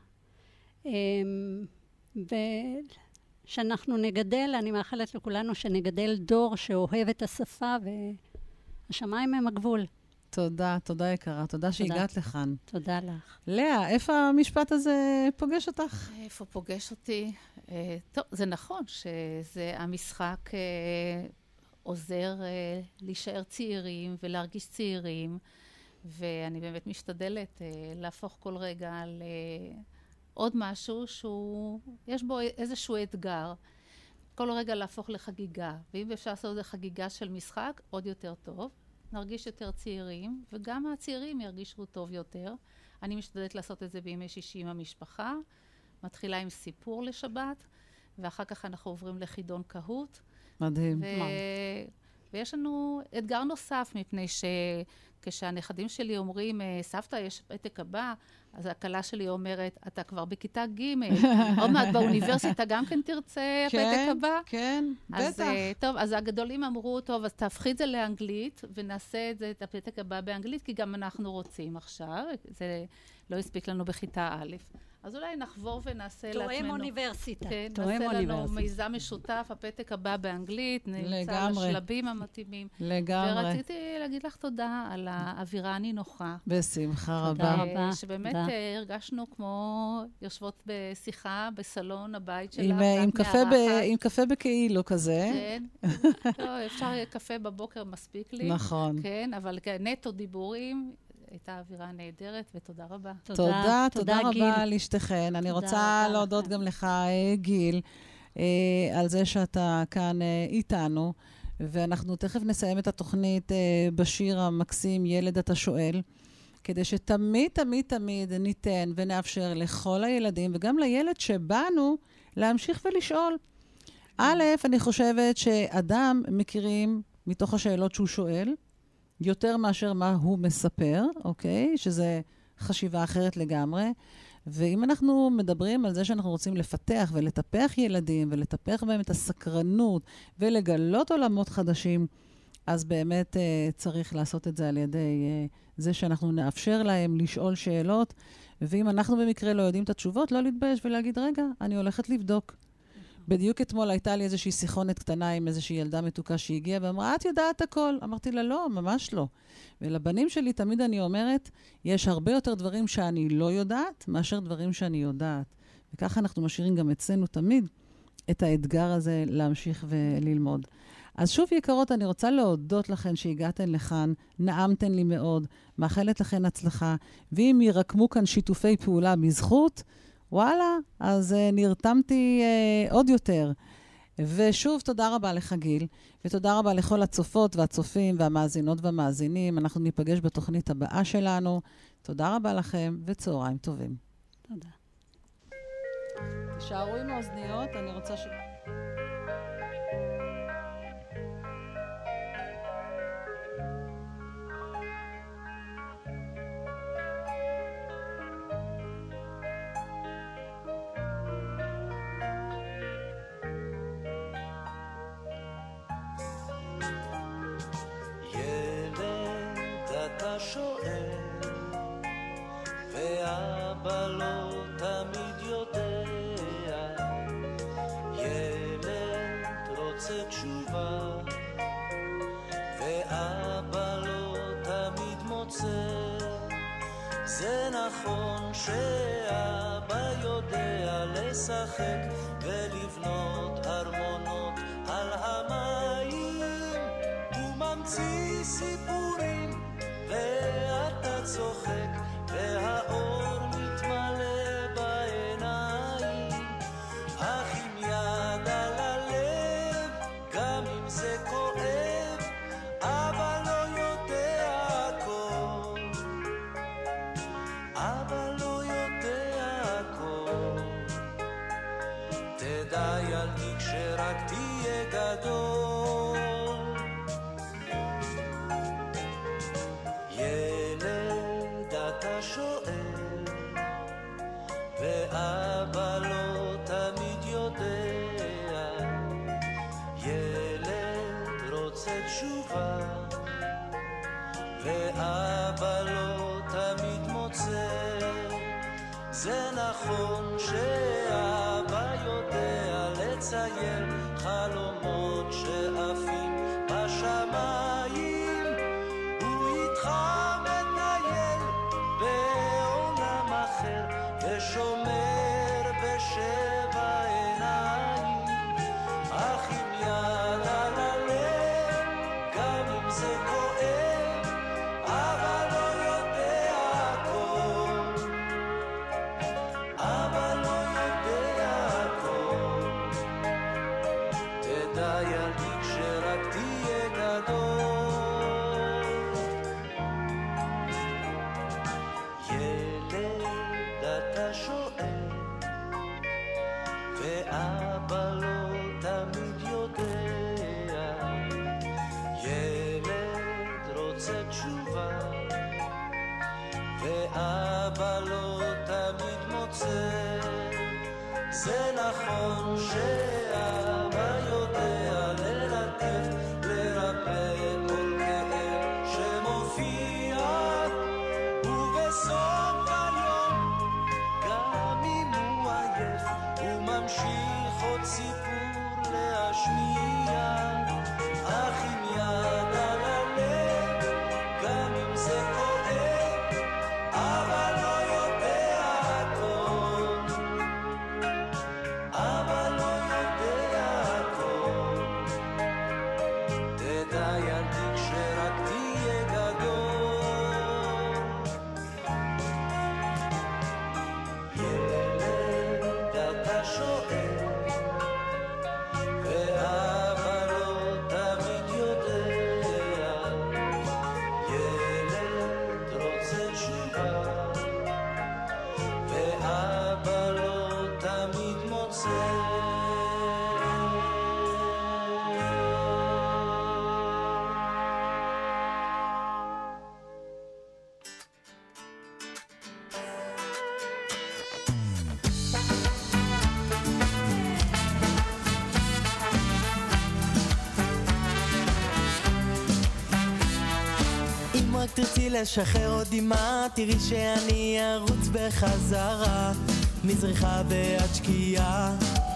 ושאנחנו נגדל, אני מאחלת לכולנו שנגדל דור שאוהב את השפה, והשמיים הם הגבול. תודה, תודה יקרה, תודה שהגעת לכאן. תודה לך. לאה, איפה המשפט הזה פוגש אותך? איפה פוגש אותי? אה, טוב, זה נכון שזה המשחק אה, עוזר אה, להישאר צעירים ולהרגיש צעירים, ואני באמת משתדלת אה, להפוך כל רגע לעוד משהו שהוא, יש בו איזשהו אתגר. כל רגע להפוך לחגיגה, ואם אפשר לעשות את זה חגיגה של משחק, עוד יותר טוב. נרגיש יותר צעירים, וגם הצעירים ירגישו טוב יותר. אני משתדלת לעשות את זה בימי שישי עם המשפחה, מתחילה עם סיפור לשבת, ואחר כך אנחנו עוברים לחידון קהות. מדהים. ו... ויש לנו אתגר נוסף, מפני שכשהנכדים שלי אומרים, סבתא, יש פתק הבא, אז הכלה שלי אומרת, אתה כבר בכיתה ג', עוד מעט באוניברסיטה גם כן תרצה הפתק הבא. כן, כן, בטח. טוב, אז הגדולים אמרו, טוב, אז תהפכי את זה לאנגלית, ונעשה את זה, את הפתק הבא באנגלית, כי גם אנחנו רוצים עכשיו, זה לא הספיק לנו בכיתה א'. אז אולי נחבור ונעשה תואם לעצמנו... אוניברסיטה. כן, תואם נעשה לנו אוניברסיטה. מיזם משותף, הפתק הבא באנגלית, נמצא לגמרי. לשלבים המתאימים. לגמרי. ורציתי להגיד לך תודה על האווירה הנינוחה. בשמחה תודה רבה. רבה. שבאמת תודה. אה, הרגשנו כמו יושבות בשיחה בסלון הבית שלך. עם, אה, עם, ואת קפה ב, מארחת. עם קפה בכאילו כזה. כן. לא, אפשר קפה בבוקר מספיק לי. נכון. כן, אבל נטו דיבורים. הייתה אווירה נהדרת, ותודה רבה. תודה, תודה גיל. רבה לשתיכן. אני תודה רוצה רבה להודות לכם. גם לך, אה, גיל, אה, על זה שאתה כאן אה, איתנו, ואנחנו תכף נסיים את התוכנית אה, בשיר המקסים, ילד אתה שואל, כדי שתמיד, תמיד, תמיד ניתן ונאפשר לכל הילדים, וגם לילד שבאנו, להמשיך ולשאול. א', אני חושבת שאדם מכירים מתוך השאלות שהוא שואל, יותר מאשר מה הוא מספר, אוקיי? שזה חשיבה אחרת לגמרי. ואם אנחנו מדברים על זה שאנחנו רוצים לפתח ולטפח ילדים, ולטפח בהם את הסקרנות, ולגלות עולמות חדשים, אז באמת אה, צריך לעשות את זה על ידי אה, זה שאנחנו נאפשר להם לשאול שאלות, ואם אנחנו במקרה לא יודעים את התשובות, לא להתבייש ולהגיד, רגע, אני הולכת לבדוק. בדיוק אתמול הייתה לי איזושהי שיחונת קטנה עם איזושהי ילדה מתוקה שהגיעה ואמרה, את יודעת הכל. אמרתי לה, לא, ממש לא. ולבנים שלי תמיד אני אומרת, יש הרבה יותר דברים שאני לא יודעת, מאשר דברים שאני יודעת. וככה אנחנו משאירים גם אצלנו תמיד את האתגר הזה להמשיך וללמוד. אז שוב יקרות, אני רוצה להודות לכן שהגעתן לכאן, נעמתן לי מאוד, מאחלת לכן הצלחה, ואם ירקמו כאן שיתופי פעולה בזכות, וואלה, אז uh, נרתמתי uh, עוד יותר. ושוב, תודה רבה לך, גיל, ותודה רבה לכל הצופות והצופים והמאזינות והמאזינים. אנחנו ניפגש בתוכנית הבאה שלנו. תודה רבה לכם, וצהריים טובים. תודה. תישארו עם האוזניות, אני רוצה ש... שואל, ואבא לא תמיד יודע. ילד רוצה תשובה, ואבא לא תמיד מוצא. זה נכון שאבא יודע לשחק ולבנות ארמונות על המים, הוא ממציא סיפורים ואתה צוחק והאור מתמלא בעיניים, אך עם יד על הלב גם אם זה כואב, אבא לא יודע הכל, אבא לא יודע הכל. תדע ילדי כשרק תהיה גדול, ילד אתה שואל ואבא לא תמיד יודע. ילד רוצה תשובה ואבא לא תמיד מוצא. זה נכון שאבא יודע לצייר חלומות שעפים בשמיים, הוא איתך מטייל בעולם אחר ושומר בשבע עיניים, אך עם יד על הלב גם אם זה כואב, אבא לא יודע הכל, אבא לא יודע הכל. תדע ילדי כשרק תהיה גדול, ילד אתה שואל ואבא לא תמיד יודע. ילד רוצה תשובה ואבא לא תמיד מוצא. זה נכון שאבא יודע ללטף, לרפא כל כאב שמופיע, ובסוף היום גם ואבא לא תמיד מוצא. אם רק תרצי לשחרר עוד דמעה, תראי שאני ארוץ בחזרה מזרחה ועד שקיעה.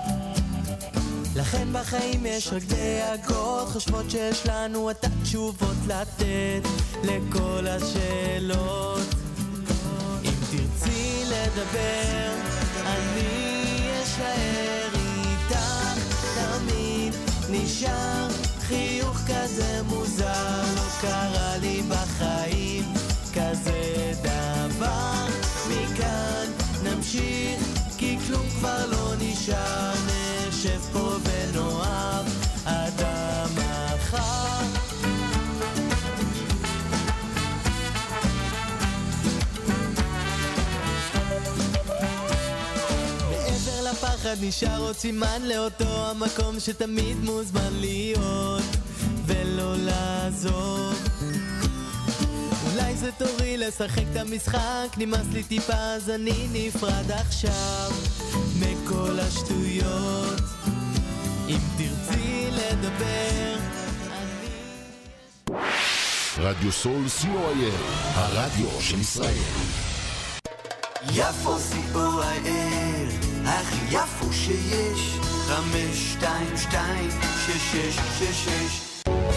לכן בחיים יש רק דאגות, חושבות שיש לנו את התשובות לתת לכל השאלות. אם תרצי לדבר, אני אשאר איתך תמיד. נשאר חיוך כזה מוזר, לא קרה לי בחיים כזה דבר. מכאן נמשיך כי כלום כבר לא נשאר, נשב פה ונאהב עד המחר. מעבר לפחד נשאר עוד סימן לאותו המקום שתמיד מוזמן להיות ולא לעזוב. אולי זה תורי לשחק את המשחק, נמאס לי טיפה אז אני נפרד עכשיו מכל השטויות. אם תרצי לדבר רדיו סול סי או איי אל, הרדיו של ישראל. יפו סי או איי אל, הכי יפו שיש, חמש שתיים שתיים שש שש שש שש.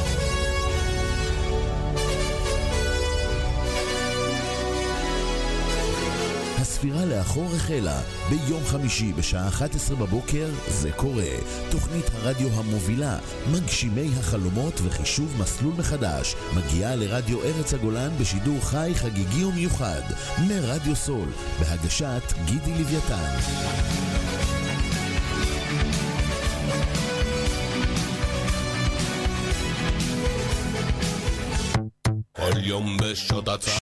הספירה לאחור החלה ביום חמישי בשעה אחת עשרה בבוקר. זה קורה, תוכנית הרדיו המובילה מגשימי החלומות וחישוב מסלול מחדש מגיעה לרדיו ארץ הגולן בשידור חי חגיגי ומיוחד מרדיו סול בהגשת גידי לוויתן. כל יום בשעות הצעה